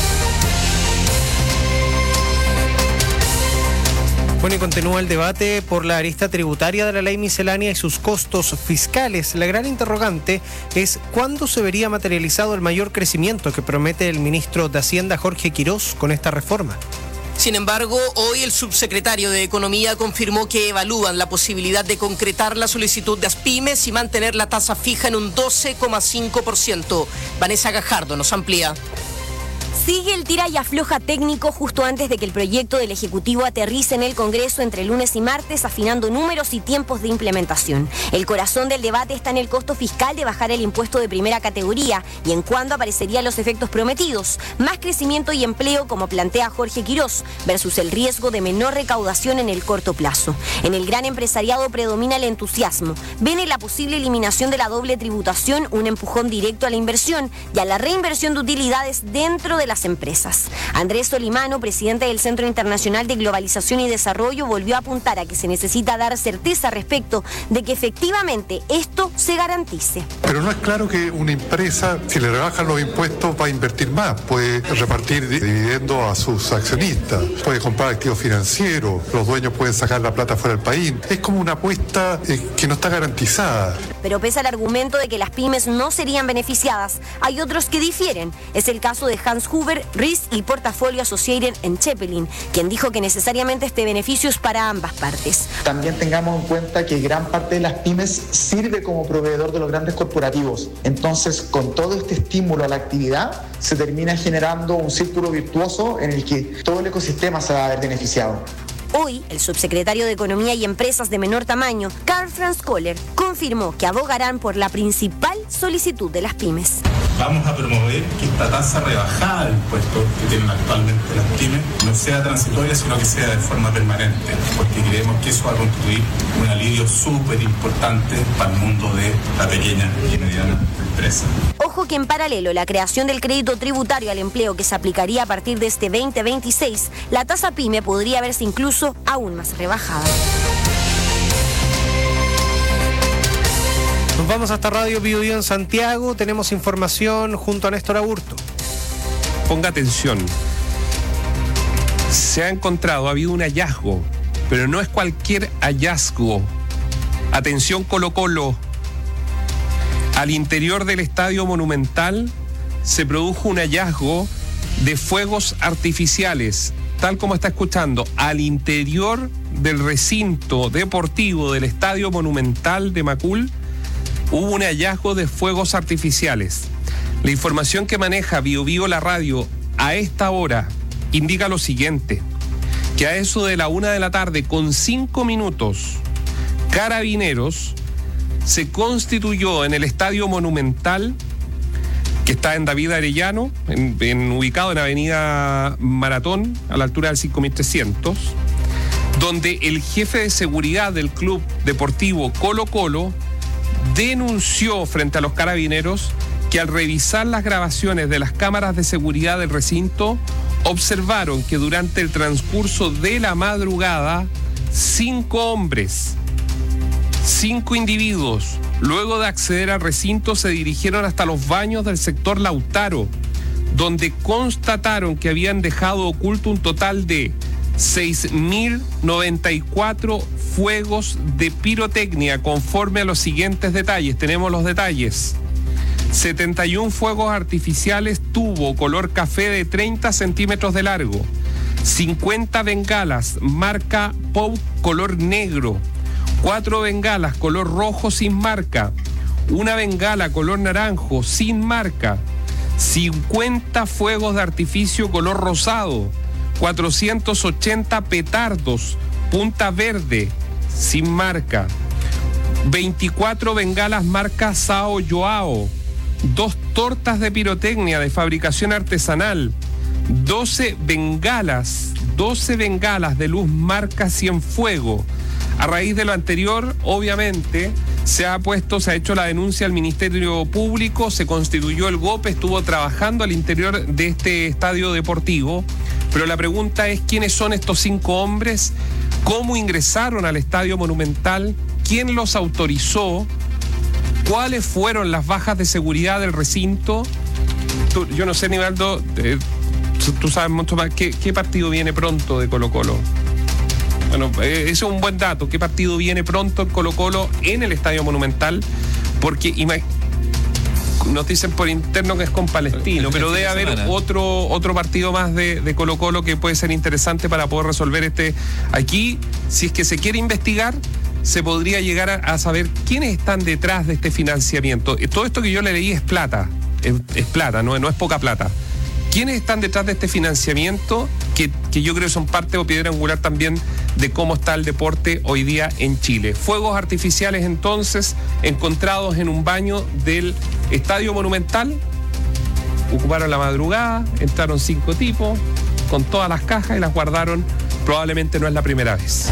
Bueno, y continúa el debate por la arista tributaria de la ley miscelánea y sus costos fiscales. La gran interrogante es cuándo se vería materializado el mayor crecimiento que promete el ministro de Hacienda, Jorge Quirós, con esta reforma. Sin embargo, hoy el subsecretario de Economía confirmó que evalúan la posibilidad de concretar la solicitud de Aspymes y mantener la tasa fija en un doce coma cinco por ciento. Vanessa Gajardo nos amplía. Sigue el tira y afloja técnico justo antes de que el proyecto del Ejecutivo aterrice en el Congreso entre lunes y martes, afinando números y tiempos de implementación. El corazón del debate está en el costo fiscal de bajar el impuesto de primera categoría y en cuándo aparecerían los efectos prometidos. Más crecimiento y empleo, como plantea Jorge Quirós, versus el riesgo de menor recaudación en el corto plazo. En el gran empresariado predomina el entusiasmo. Ven en la posible eliminación de la doble tributación un empujón directo a la inversión y a la reinversión de utilidades dentro de la las empresas. Andrés Solimano, presidente del Centro Internacional de Globalización y Desarrollo, volvió a apuntar a que se necesita dar certeza respecto de que efectivamente esto se garantice. Pero no es claro que una empresa, si le rebajan los impuestos, va a invertir más, puede repartir dividendos a sus accionistas, puede comprar activos financieros, los dueños pueden sacar la plata fuera del país. Es como una apuesta eh, que no está garantizada. Pero pese al argumento de que las pymes no serían beneficiadas, hay otros que difieren. Es el caso de Hans Huber, Risk y Portafolio Associated en Zeppelin, quien dijo que necesariamente este beneficio es para ambas partes. También tengamos en cuenta que gran parte de las pymes sirve como proveedor de los grandes corporativos. Entonces, con todo este estímulo a la actividad, se termina generando un círculo virtuoso en el que todo el ecosistema se va a ver beneficiado. Hoy, el subsecretario de Economía y Empresas de menor tamaño, Karl Franz Kohler, confirmó que abogarán por la principal solicitud de las pymes. Vamos a promover que esta tasa rebajada de impuestos que tienen actualmente las pymes no sea transitoria, sino que sea de forma permanente, porque creemos que eso va a constituir un alivio súper importante para el mundo de la pequeña y mediana empresa. Ojo que en paralelo la creación del crédito tributario al empleo que se aplicaría a partir de este veinte veintiséis, la tasa pyme podría verse incluso aún más rebajada. Nos vamos hasta Radio Bio Bio en Santiago. Tenemos información junto a Néstor Aburto. Ponga atención. Se ha encontrado, ha habido un hallazgo, pero no es cualquier hallazgo. Atención, Colo Colo. Al interior del Estadio Monumental se produjo un hallazgo de fuegos artificiales, tal como está escuchando, al interior del recinto deportivo del Estadio Monumental de Macul, hubo un hallazgo de fuegos artificiales. La información que maneja Bio Bio la radio a esta hora indica lo siguiente, que a eso de la una de la tarde, con cinco minutos, Carabineros se constituyó en el Estadio Monumental, que está en David Arellano, en, en, ubicado en Avenida Maratón, a la altura del cinco mil trescientos, donde el jefe de seguridad del Club Deportivo Colo Colo denunció frente a los carabineros que al revisar las grabaciones de las cámaras de seguridad del recinto, observaron que durante el transcurso de la madrugada, cinco hombres, cinco individuos, luego de acceder al recinto, se dirigieron hasta los baños del sector Lautaro, donde constataron que habían dejado oculto un total de seis mil noventa y cuatro fuegos de pirotecnia, conforme a los siguientes detalles. Tenemos los detalles. setenta y uno fuegos artificiales tubo color café de treinta centímetros de largo, cincuenta bengalas marca Pau color negro, cuatro bengalas color rojo sin marca, una bengala color naranjo sin marca, cincuenta fuegos de artificio color rosado, cuatrocientos ochenta petardos punta verde sin marca, veinticuatro bengalas marca Sao Joao, dos tortas de pirotecnia de fabricación artesanal, doce bengalas, doce bengalas de luz marca Cienfuego. A raíz de lo anterior, obviamente, se ha puesto, se ha hecho la denuncia al Ministerio Público, se constituyó el G O P, estuvo trabajando al interior de este estadio deportivo, pero la pregunta es: ¿quiénes son estos cinco hombres? ¿Cómo ingresaron al Estadio Monumental? ¿Quién los autorizó? ¿Cuáles fueron las bajas de seguridad del recinto? Tú, yo no sé, Nivaldo, eh, tú sabes mucho más. ¿Qué, qué partido viene pronto de Colo-Colo? Bueno, eh, eso es un buen dato. ¿Qué partido viene pronto en Colo-Colo en el Estadio Monumental? Porque nos dicen por interno que es con Palestino, pero debe haber otro, otro partido más de, de Colo-Colo que puede ser interesante para poder resolver este. Aquí, si es que se quiere investigar, se podría llegar a, a saber quiénes están detrás de este financiamiento. Todo esto que yo le leí es plata, es, es plata, no, no es poca plata. ¿Quiénes están detrás de este financiamiento? Que, que yo creo que son parte o piedra angular también de cómo está el deporte hoy día en Chile. Fuegos artificiales entonces encontrados en un baño del Estadio Monumental. Ocuparon la madrugada, entraron cinco tipos con todas las cajas y las guardaron. Probablemente no es la primera vez.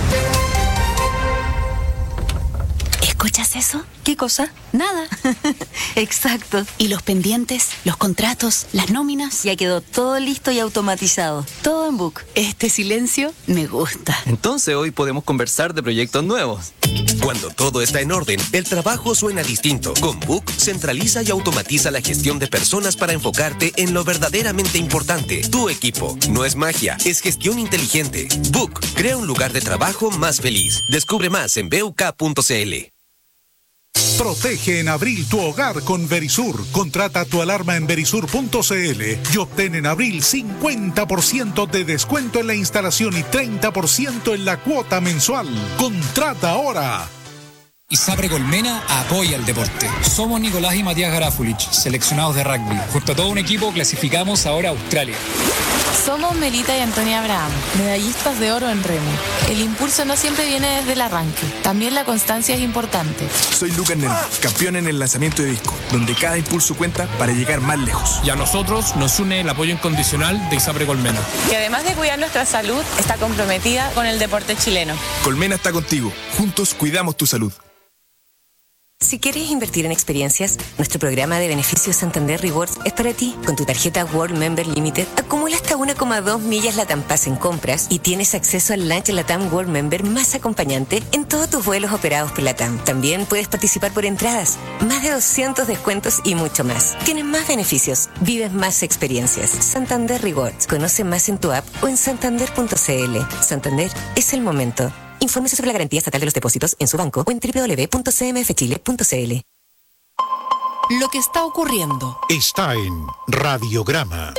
¿Escuchas eso? ¿Qué cosa? Nada. Exacto. ¿Y los pendientes, los contratos, las nóminas? Ya quedó todo listo y automatizado. Todo en Book. Este silencio me gusta. Entonces hoy podemos conversar de proyectos nuevos. Cuando todo está en orden, el trabajo suena distinto. Con Book centraliza y automatiza la gestión de personas para enfocarte en lo verdaderamente importante. Tu equipo. No es magia, es gestión inteligente. Book crea un lugar de trabajo más feliz. Descubre más en b u k punto c l. Protege en abril tu hogar con Verisur. Contrata tu alarma en verisur punto c l y obtén en abril cincuenta por ciento de descuento en la instalación y treinta por ciento en la cuota mensual. Contrata ahora. ISAPRE Colmena apoya el deporte. Somos Nicolás y Matías Garafulich, seleccionados de rugby. Junto a todo un equipo clasificamos ahora a Australia. Somos Melita y Antonia Abraham, medallistas de oro en remo. El impulso no siempre viene desde el arranque, también la constancia es importante. Soy Lucas Nel, campeón en el lanzamiento de disco, donde cada impulso cuenta para llegar más lejos. Y a nosotros nos une el apoyo incondicional de ISAPRE Colmena, que además de cuidar nuestra salud, está comprometida con el deporte chileno. Colmena está contigo, juntos cuidamos tu salud. Si quieres invertir en experiencias, nuestro programa de beneficios Santander Rewards es para ti. Con tu tarjeta World Member Limited, acumula hasta uno coma dos millas Latam Pass en compras y tienes acceso al Lunch Latam World Member más acompañante en todos tus vuelos operados por Latam. También puedes participar por entradas, más de doscientos descuentos y mucho más. Tienes más beneficios, vives más experiencias. Santander Rewards. Conoce más en tu app o en santander punto c l. Santander es el momento. Infórmese sobre la garantía estatal de los depósitos en su banco o en doble u doble u doble u punto c m f chile punto c l. Lo que está ocurriendo está en Radiograma.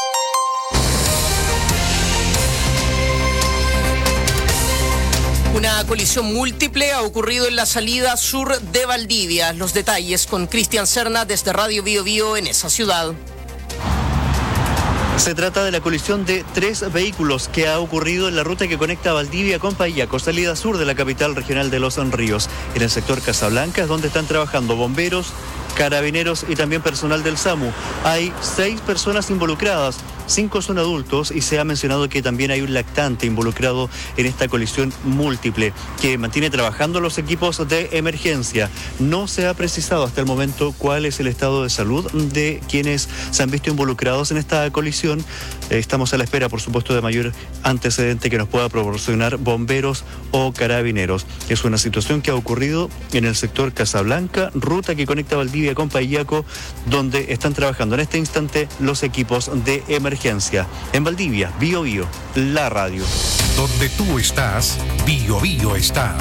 Una colisión múltiple ha ocurrido en la salida sur de Valdivia. Los detalles con Cristian Serna desde Radio Bio Bio en esa ciudad. Se trata de la colisión de tres vehículos que ha ocurrido en la ruta que conecta Valdivia con Payaco, salida sur de la capital regional de Los Ríos. En el sector Casablanca es donde están trabajando bomberos, carabineros y también personal del SAMU. Hay seis personas involucradas. cinco son adultos y se ha mencionado que también hay un lactante involucrado en esta colisión múltiple que mantiene trabajando los equipos de emergencia. No se ha precisado hasta el momento cuál es el estado de salud de quienes se han visto involucrados en esta colisión. Estamos a la espera, por supuesto, de mayor antecedente que nos pueda proporcionar bomberos o carabineros. Es una situación que ha ocurrido en el sector Casablanca, ruta que conecta Valdivia con Payaco, donde están trabajando en este instante los equipos de emergencia. En Valdivia, Bio Bio, la radio. Donde tú estás, Bio Bio está.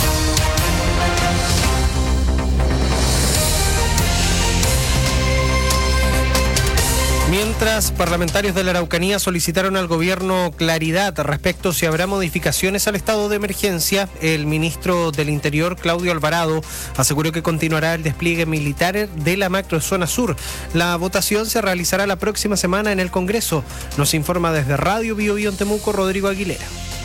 Mientras, parlamentarios de la Araucanía solicitaron al gobierno claridad respecto si habrá modificaciones al estado de emergencia, el ministro del Interior, Claudio Alvarado, aseguró que continuará el despliegue militar de la macrozona sur. La votación se realizará la próxima semana en el Congreso. Nos informa desde Radio Bio Bio en Temuco, Rodrigo Aguilera.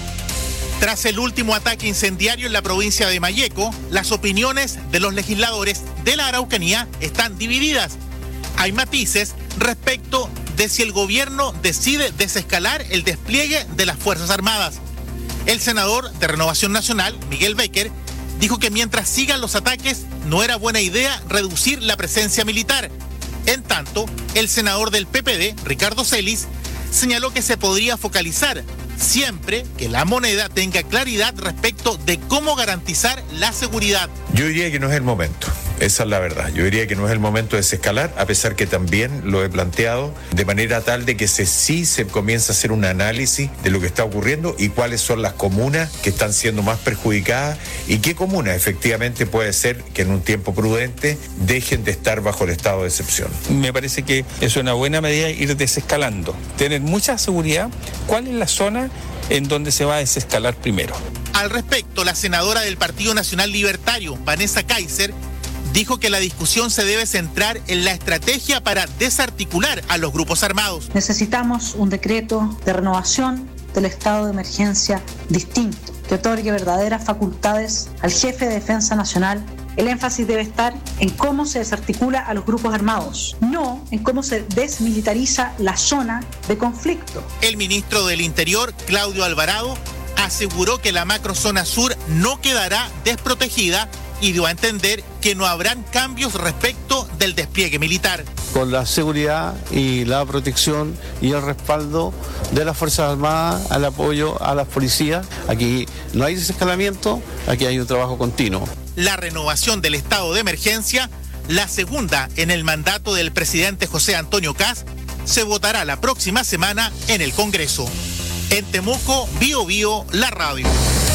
Tras el último ataque incendiario en la provincia de Malleco, las opiniones de los legisladores de la Araucanía están divididas. Hay matices respecto de si el gobierno decide desescalar el despliegue de las Fuerzas Armadas. El senador de Renovación Nacional, Miguel Becker, dijo que mientras sigan los ataques no era buena idea reducir la presencia militar. En tanto, el senador del P P D, Ricardo Celis, señaló que se podría focalizar siempre que la moneda tenga claridad respecto de cómo garantizar la seguridad. Yo diría que no es el momento. Esa es la verdad. Yo diría que no es el momento de desescalar, a pesar que también lo he planteado de manera tal de que se, sí se comienza a hacer un análisis de lo que está ocurriendo y cuáles son las comunas que están siendo más perjudicadas y qué comunas efectivamente puede ser que en un tiempo prudente dejen de estar bajo el estado de excepción. Me parece que es una buena medida ir desescalando, tener mucha seguridad. ¿Cuál es la zona en donde se va a desescalar primero? Al respecto, la senadora del Partido Nacional Libertario, Vanessa Kaiser, dijo que la discusión se debe centrar en la estrategia para desarticular a los grupos armados. Necesitamos un decreto de renovación del estado de emergencia distinto, que otorgue verdaderas facultades al jefe de Defensa Nacional. El énfasis debe estar en cómo se desarticula a los grupos armados, no en cómo se desmilitariza la zona de conflicto. El ministro del Interior, Claudio Alvarado, aseguró que la macrozona sur no quedará desprotegida y dio a entender que no habrán cambios respecto del despliegue militar. Con la seguridad y la protección y el respaldo de las Fuerzas Armadas, al apoyo a las policías, aquí no hay desescalamiento, aquí hay un trabajo continuo. La renovación del estado de emergencia, la segunda en el mandato del presidente José Antonio Kast, se votará la próxima semana en el Congreso. En Temuco, Bio Bio, la radio.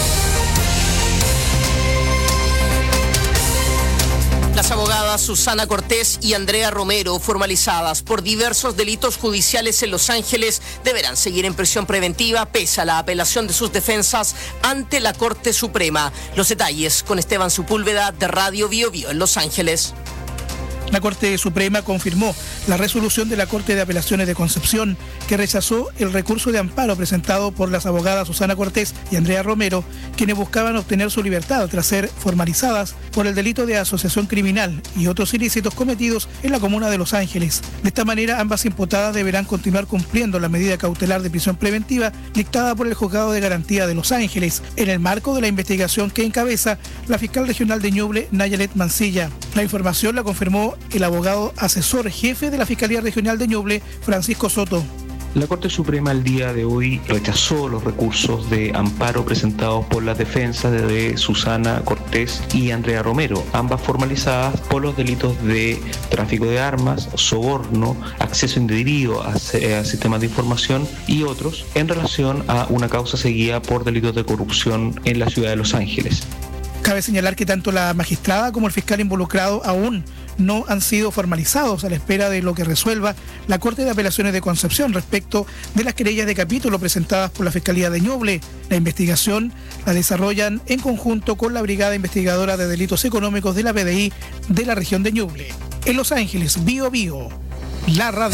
Las abogadas Susana Cortés y Andrea Romero, formalizadas por diversos delitos judiciales en Los Ángeles, deberán seguir en prisión preventiva pese a la apelación de sus defensas ante la Corte Suprema. Los detalles con Esteban Sepúlveda de Radio Bio Bio en Los Ángeles. La Corte Suprema confirmó la resolución de la Corte de Apelaciones de Concepción, que rechazó el recurso de amparo presentado por las abogadas Susana Cortés y Andrea Romero, quienes buscaban obtener su libertad tras ser formalizadas por el delito de asociación criminal y otros ilícitos cometidos en la comuna de Los Ángeles. De esta manera, ambas imputadas deberán continuar cumpliendo la medida cautelar de prisión preventiva dictada por el Juzgado de Garantía de Los Ángeles, en el marco de la investigación que encabeza la fiscal regional de Ñuble, Nayalet Mancilla. La información la confirmó el abogado asesor jefe de la Fiscalía Regional de Ñuble, Francisco Soto. La Corte Suprema el día de hoy rechazó los recursos de amparo presentados por las defensas de Susana Cortés y Andrea Romero, ambas formalizadas por los delitos de tráfico de armas, soborno, acceso indebido a, a sistemas de información y otros en relación a una causa seguida por delitos de corrupción en la ciudad de Los Ángeles. Cabe señalar que tanto la magistrada como el fiscal involucrado aún no han sido formalizados a la espera de lo que resuelva la Corte de Apelaciones de Concepción respecto de las querellas de capítulo presentadas por la Fiscalía de Ñuble. La investigación la desarrollan en conjunto con la Brigada Investigadora de Delitos Económicos de la P D I de la región de Ñuble. En Los Ángeles, Bio Bio, la radio.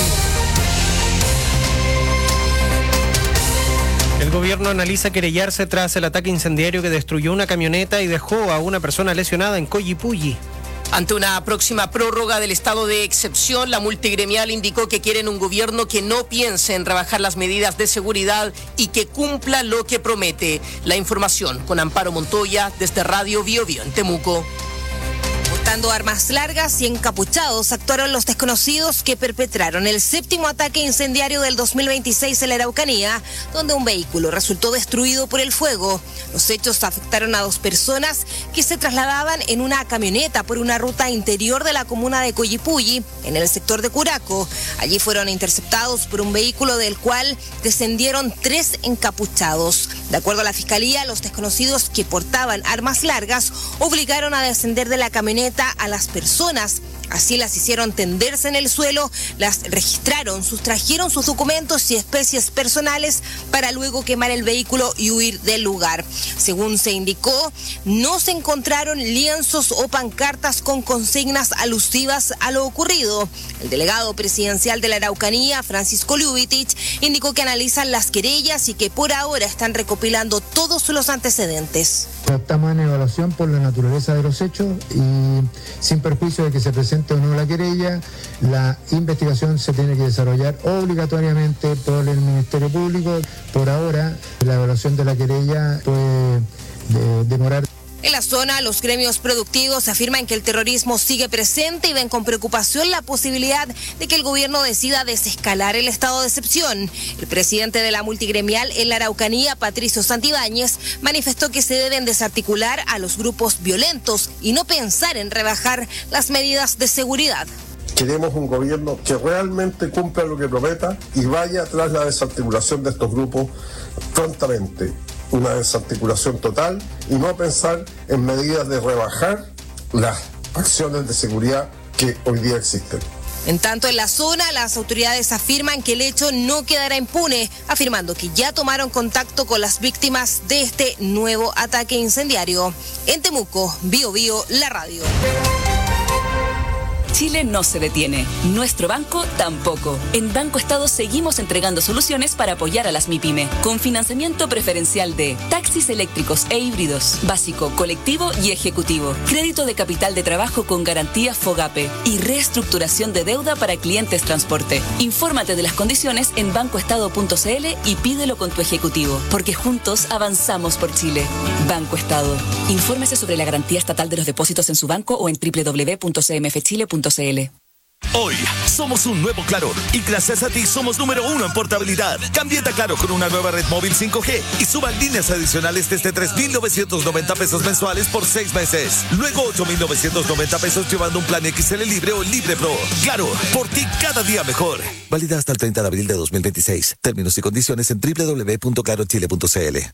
El gobierno analiza querellarse tras el ataque incendiario que destruyó una camioneta y dejó a una persona lesionada en Collipulli. Ante una próxima prórroga del estado de excepción, la multigremial indicó que quieren un gobierno que no piense en rebajar las medidas de seguridad y que cumpla lo que promete. La información con Amparo Montoya desde Radio Bio Bio en Temuco. Portando armas largas y encapuchados actuaron los desconocidos que perpetraron el séptimo ataque incendiario del dos mil veintiséis en la Araucanía, donde un vehículo resultó destruido por el fuego. Los hechos afectaron a dos personas que se trasladaban en una camioneta por una ruta interior de la comuna de Coyipulli, en el sector de Curaco. Allí fueron interceptados por un vehículo del cual descendieron tres encapuchados. De acuerdo a la Fiscalía, los desconocidos que portaban armas largas obligaron a descender de la camioneta a las personas. Así las hicieron tenderse en el suelo, las registraron, sustrajeron sus documentos y especies personales para luego quemar el vehículo y huir del lugar. Según se indicó, no se encontraron lienzos o pancartas con consignas alusivas a lo ocurrido. El delegado presidencial de la Araucanía, Francisco Lubitich, indicó que analizan las querellas y que por ahora están recopilando todos los antecedentes. Estamos en evaluación por la naturaleza de los hechos y sin perjuicio de que se presente o no la querella, la investigación se tiene que desarrollar obligatoriamente por el Ministerio Público. Por ahora, la evaluación de la querella puede de, demorar. En la zona, los gremios productivos afirman que el terrorismo sigue presente y ven con preocupación la posibilidad de que el gobierno decida desescalar el estado de excepción. El presidente de la multigremial en la Araucanía, Patricio Santibáñez, manifestó que se deben desarticular a los grupos violentos y no pensar en rebajar las medidas de seguridad. Queremos un gobierno que realmente cumpla lo que prometa y vaya tras la desarticulación de estos grupos prontamente. Una desarticulación total y no pensar en medidas de rebajar las acciones de seguridad que hoy día existen. En tanto, en la zona, las autoridades afirman que el hecho no quedará impune, afirmando que ya tomaron contacto con las víctimas de este nuevo ataque incendiario. En Temuco, Bio Bio, la radio. Chile no se detiene. Nuestro banco tampoco. En Banco Estado seguimos entregando soluciones para apoyar a las MIPYME, con financiamiento preferencial de taxis eléctricos e híbridos, básico, colectivo y ejecutivo, crédito de capital de trabajo con garantía FOGAPE y reestructuración de deuda para clientes transporte. Infórmate de las condiciones en banco estado punto c l y pídelo con tu ejecutivo, porque juntos avanzamos por Chile. Banco Estado. Infórmese sobre la garantía estatal de los depósitos en su banco o en doble u doble u doble u punto c m f chile punto c l. Hoy somos un nuevo Claro y gracias a ti somos número uno en portabilidad. Cámbiate a Claro con una nueva red móvil cinco G y suba líneas adicionales desde tres mil novecientos noventa pesos mensuales por seis meses. Luego ocho mil novecientos noventa pesos llevando un plan X L Libre o Libre Pro. Claro, por ti cada día mejor. Válida hasta el treinta de abril de dos mil veintiséis. Términos y condiciones en doble u doble u doble u punto claro chile punto c l.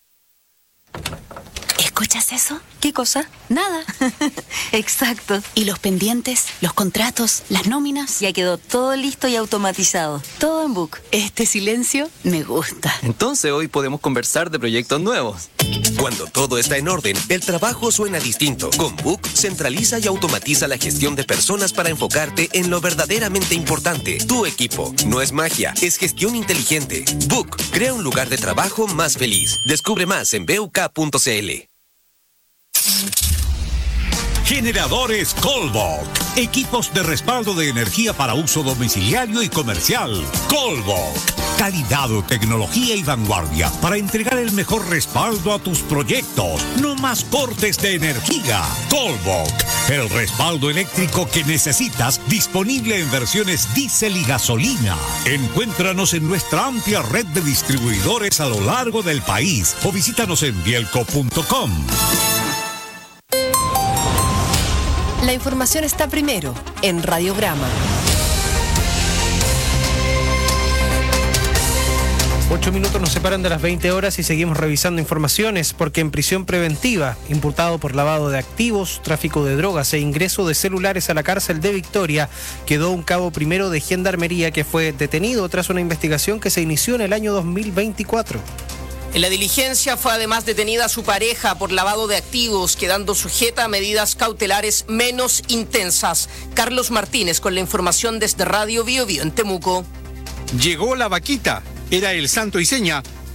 ¿Escuchas eso? ¿Qué cosa? Nada. Exacto. ¿Y los pendientes, los contratos, las nóminas? Ya quedó todo listo y automatizado. Todo en Book. Este silencio me gusta. Entonces hoy podemos conversar de proyectos nuevos. Cuando todo está en orden, el trabajo suena distinto. Con Book, centraliza y automatiza la gestión de personas para enfocarte en lo verdaderamente importante. Tu equipo. No es magia, es gestión inteligente. Book, crea un lugar de trabajo más feliz. Descubre más en b u k punto c l. Generadores Colbok. Equipos de respaldo de energía para uso domiciliario y comercial. Colbok. Calidad, tecnología y vanguardia para entregar el mejor respaldo a tus proyectos. No más cortes de energía. Colbok. El respaldo eléctrico que necesitas, disponible en versiones diésel y gasolina. Encuéntranos en nuestra amplia red de distribuidores a lo largo del país o visítanos en bielco punto com. La información está primero en Radiograma. Ocho minutos nos separan de las veinte horas y seguimos revisando informaciones porque en prisión preventiva, imputado por lavado de activos, tráfico de drogas e ingreso de celulares a la cárcel de Victoria, quedó un cabo primero de Gendarmería que fue detenido tras una investigación que se inició en el año dos mil veinticuatro. En la diligencia fue además detenida su pareja por lavado de activos, quedando sujeta a medidas cautelares menos intensas. Carlos Martínez con la información desde Radio Bio Bio en Temuco. Llegó la vaquita. Era el santo y seña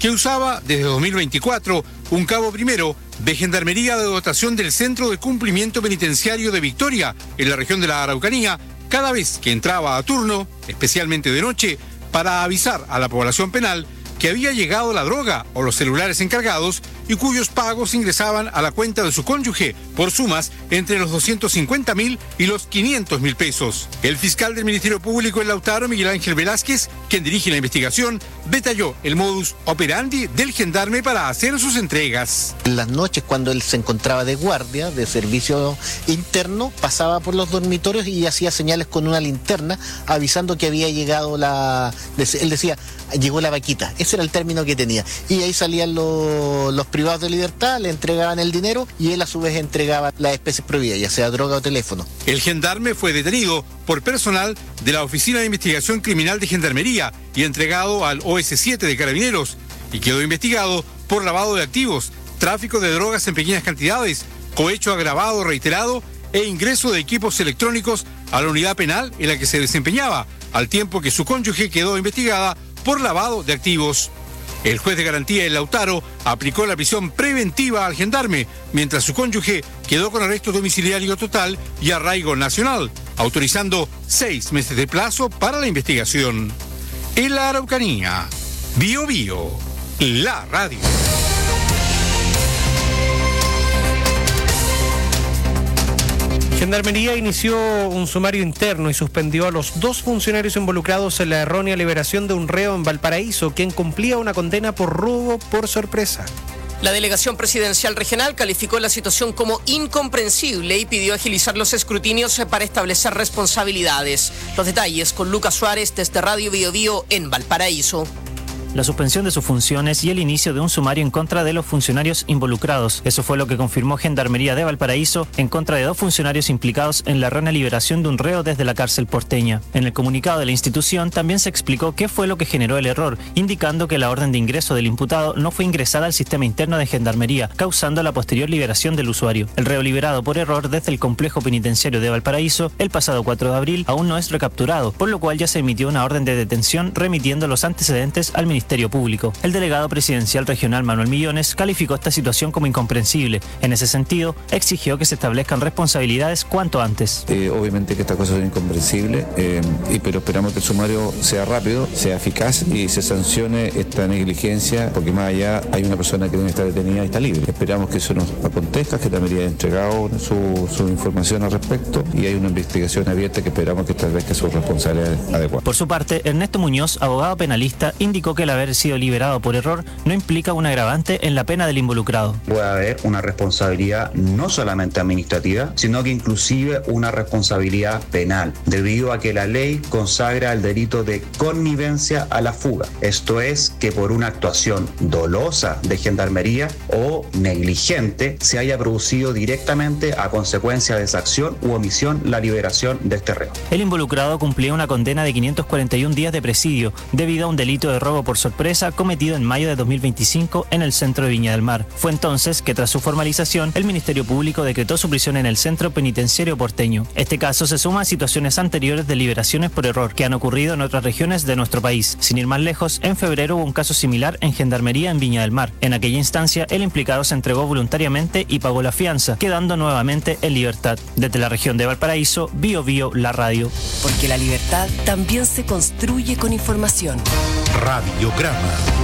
que usaba desde dos mil veinticuatro un cabo primero de Gendarmería de dotación del Centro de Cumplimiento Penitenciario de Victoria, en la región de la Araucanía, cada vez que entraba a turno, especialmente de noche, para avisar a la población penal que había llegado la droga o los celulares encargados y cuyos pagos ingresaban a la cuenta de su cónyuge por sumas entre los doscientos cincuenta mil y los quinientos mil pesos. El fiscal del Ministerio Público en Lautaro, Miguel Ángel Velázquez, quien dirige la investigación, detalló el modus operandi del gendarme para hacer sus entregas. En las noches, cuando él se encontraba de guardia, de servicio interno, pasaba por los dormitorios y hacía señales con una linterna avisando que había llegado la... Él decía, llegó la vaquita. Ese era el término que tenía. Y ahí salían los, los privados de libertad, le entregaban el dinero y él a su vez entregaba las especies prohibidas, ya sea droga o teléfono. El gendarme fue detenido por personal de la Oficina de Investigación Criminal de Gendarmería y entregado al O S siete de Carabineros y quedó investigado por lavado de activos, tráfico de drogas en pequeñas cantidades, cohecho agravado reiterado e ingreso de equipos electrónicos a la unidad penal en la que se desempeñaba, al tiempo que su cónyuge quedó investigada por lavado de activos. El juez de garantía en Lautaro aplicó la prisión preventiva al gendarme, mientras su cónyuge quedó con arresto domiciliario total y arraigo nacional, autorizando seis meses de plazo para la investigación. En la Araucanía, Bio Bio, la radio. Gendarmería inició un sumario interno y suspendió a los dos funcionarios involucrados en la errónea liberación de un reo en Valparaíso, quien cumplía una condena por robo por sorpresa. La delegación presidencial regional calificó la situación como incomprensible y pidió agilizar los escrutinios para establecer responsabilidades. Los detalles con Lucas Suárez desde Radio Bio Bio en Valparaíso. La suspensión de sus funciones y el inicio de un sumario en contra de los funcionarios involucrados. Eso fue lo que confirmó Gendarmería de Valparaíso en contra de dos funcionarios implicados en la errónea liberación de un reo desde la cárcel porteña. En el comunicado de la institución también se explicó qué fue lo que generó el error, indicando que la orden de ingreso del imputado no fue ingresada al sistema interno de Gendarmería, causando la posterior liberación del usuario. El reo liberado por error desde el complejo penitenciario de Valparaíso el pasado cuatro de abril aún no es recapturado, por lo cual ya se emitió una orden de detención remitiendo los antecedentes al Ministerio Ministerio Público. El delegado presidencial regional Manuel Millones calificó esta situación como incomprensible. En ese sentido, exigió que se establezcan responsabilidades cuanto antes. Eh, obviamente que estas cosas son incomprensibles, eh, y, pero esperamos que el sumario sea rápido, sea eficaz y se sancione esta negligencia, porque más allá hay una persona que debe estar detenida y está libre. Esperamos que eso nos acontezca, que también haya entregado su, su información al respecto y hay una investigación abierta que esperamos que establezca sus responsabilidades adecuadas. Por su parte, Ernesto Muñoz, abogado penalista, indicó que el haber sido liberado por error no implica un agravante en la pena del involucrado. Puede haber una responsabilidad no solamente administrativa, sino que inclusive una responsabilidad penal, debido a que la ley consagra el delito de connivencia a la fuga. Esto es que por una actuación dolosa de Gendarmería o negligente se haya producido directamente a consecuencia de esa acción u omisión la liberación de este reo. El involucrado cumplía una condena de quinientos cuarenta y un días de presidio debido a un delito de robo por sorpresa cometido en mayo de dos mil veinticinco en el centro de Viña del Mar. Fue entonces que tras su formalización el Ministerio Público decretó su prisión en el centro penitenciario porteño. Este caso se suma a situaciones anteriores de liberaciones por error que han ocurrido en otras regiones de nuestro país. Sin ir más lejos, en febrero hubo un caso similar en Gendarmería en Viña del Mar. En aquella instancia el implicado se entregó voluntariamente y pagó la fianza, quedando nuevamente en libertad. Desde la región de Valparaíso, Bio Bio, la radio. Porque la libertad también se construye con información. Radiograma.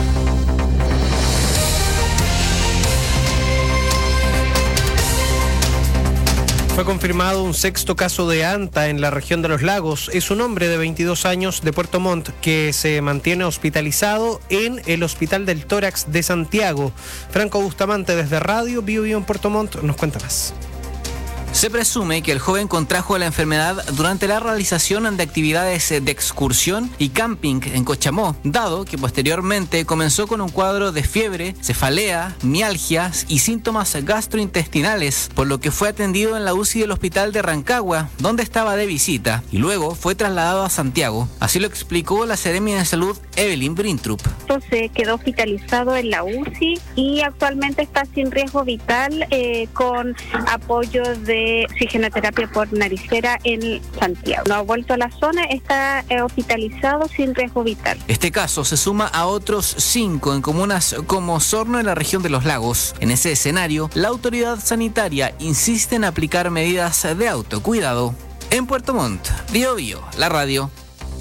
Fue confirmado un sexto caso de anta en la región de Los Lagos. Es un hombre de veintidós años de Puerto Montt que se mantiene hospitalizado en el Hospital del Tórax de Santiago. Franco Bustamante desde Radio Bio Bio en Puerto Montt nos cuenta más. Se presume que el joven contrajo la enfermedad durante la realización de actividades de excursión y camping en Cochamó, dado que posteriormente comenzó con un cuadro de fiebre, cefalea, mialgias y síntomas gastrointestinales, por lo que fue atendido en la U C I del Hospital de Rancagua, donde estaba de visita, y luego fue trasladado a Santiago. Así lo explicó la seremia de salud Evelyn Brintrup. Se quedó hospitalizado en la U C I y actualmente está sin riesgo vital, eh, con apoyo de de oxigenoterapia por naricera en Santiago. No ha vuelto a la zona, está eh, hospitalizado sin riesgo vital. Este caso se suma a otros cinco en comunas como Osorno en la región de Los Lagos. En ese escenario, la autoridad sanitaria insiste en aplicar medidas de autocuidado. En Puerto Montt, Bio Bio, la radio.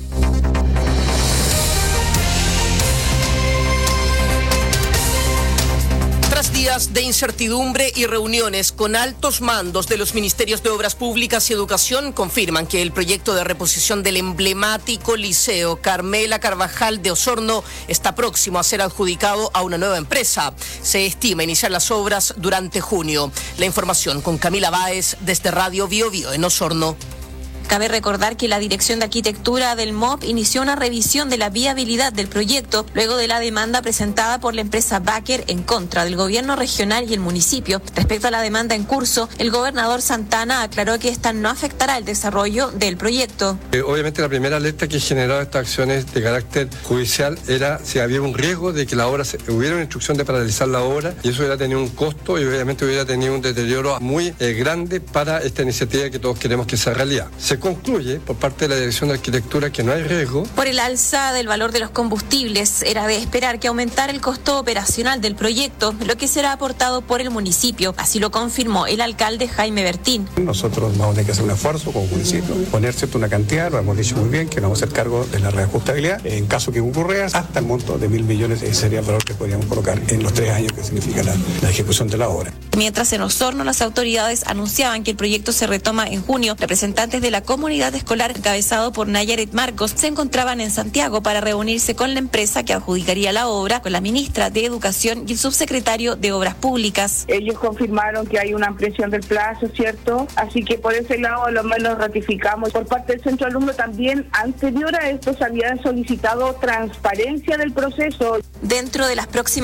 Tras días de incertidumbre y reuniones con altos mandos de los Ministerios de Obras Públicas y Educación, confirman que el proyecto de reposición del emblemático Liceo Carmela Carvajal de Osorno está próximo a ser adjudicado a una nueva empresa. Se estima iniciar las obras durante junio. La información con Camila Báez desde Radio Bio Bio en Osorno. Cabe recordar que la Dirección de Arquitectura del M O P inició una revisión de la viabilidad del proyecto luego de la demanda presentada por la empresa Baker en contra del gobierno regional y el municipio. Respecto a la demanda en curso, el gobernador Santana aclaró que esta no afectará el desarrollo del proyecto. Eh, obviamente la primera alerta que generó estas acciones de carácter judicial era si había un riesgo de que la obra, se, hubiera una instrucción de paralizar la obra y eso hubiera tenido un costo y obviamente hubiera tenido un deterioro muy eh, grande para esta iniciativa que todos queremos que sea realidad. Se concluye por parte de la Dirección de Arquitectura que no hay riesgo. Por el alza del valor de los combustibles, era de esperar que aumentara el costo operacional del proyecto, lo que será aportado por el municipio. Así lo confirmó el alcalde Jaime Bertín. Nosotros vamos a tener que hacer un esfuerzo como municipio, poner cierto una cantidad, lo hemos dicho muy bien, que nos vamos a hacer cargo de la reajustabilidad. En caso que ocurra, hasta el monto de mil millones sería el valor que podríamos colocar en los tres años que significa la, la ejecución de la obra. Mientras en Osorno las autoridades anunciaban que el proyecto se retoma en junio, representantes de la comunidad escolar encabezado por Nayaret Marcos se encontraban en Santiago para reunirse con la empresa que adjudicaría la obra, con la ministra de Educación y el subsecretario de Obras Públicas. Ellos confirmaron que hay una ampliación del plazo, ¿cierto? Así que por ese lado a lo menos ratificamos. Por parte del Centro Alumno también, anterior a esto se había solicitado transparencia del proceso. Dentro de las próximas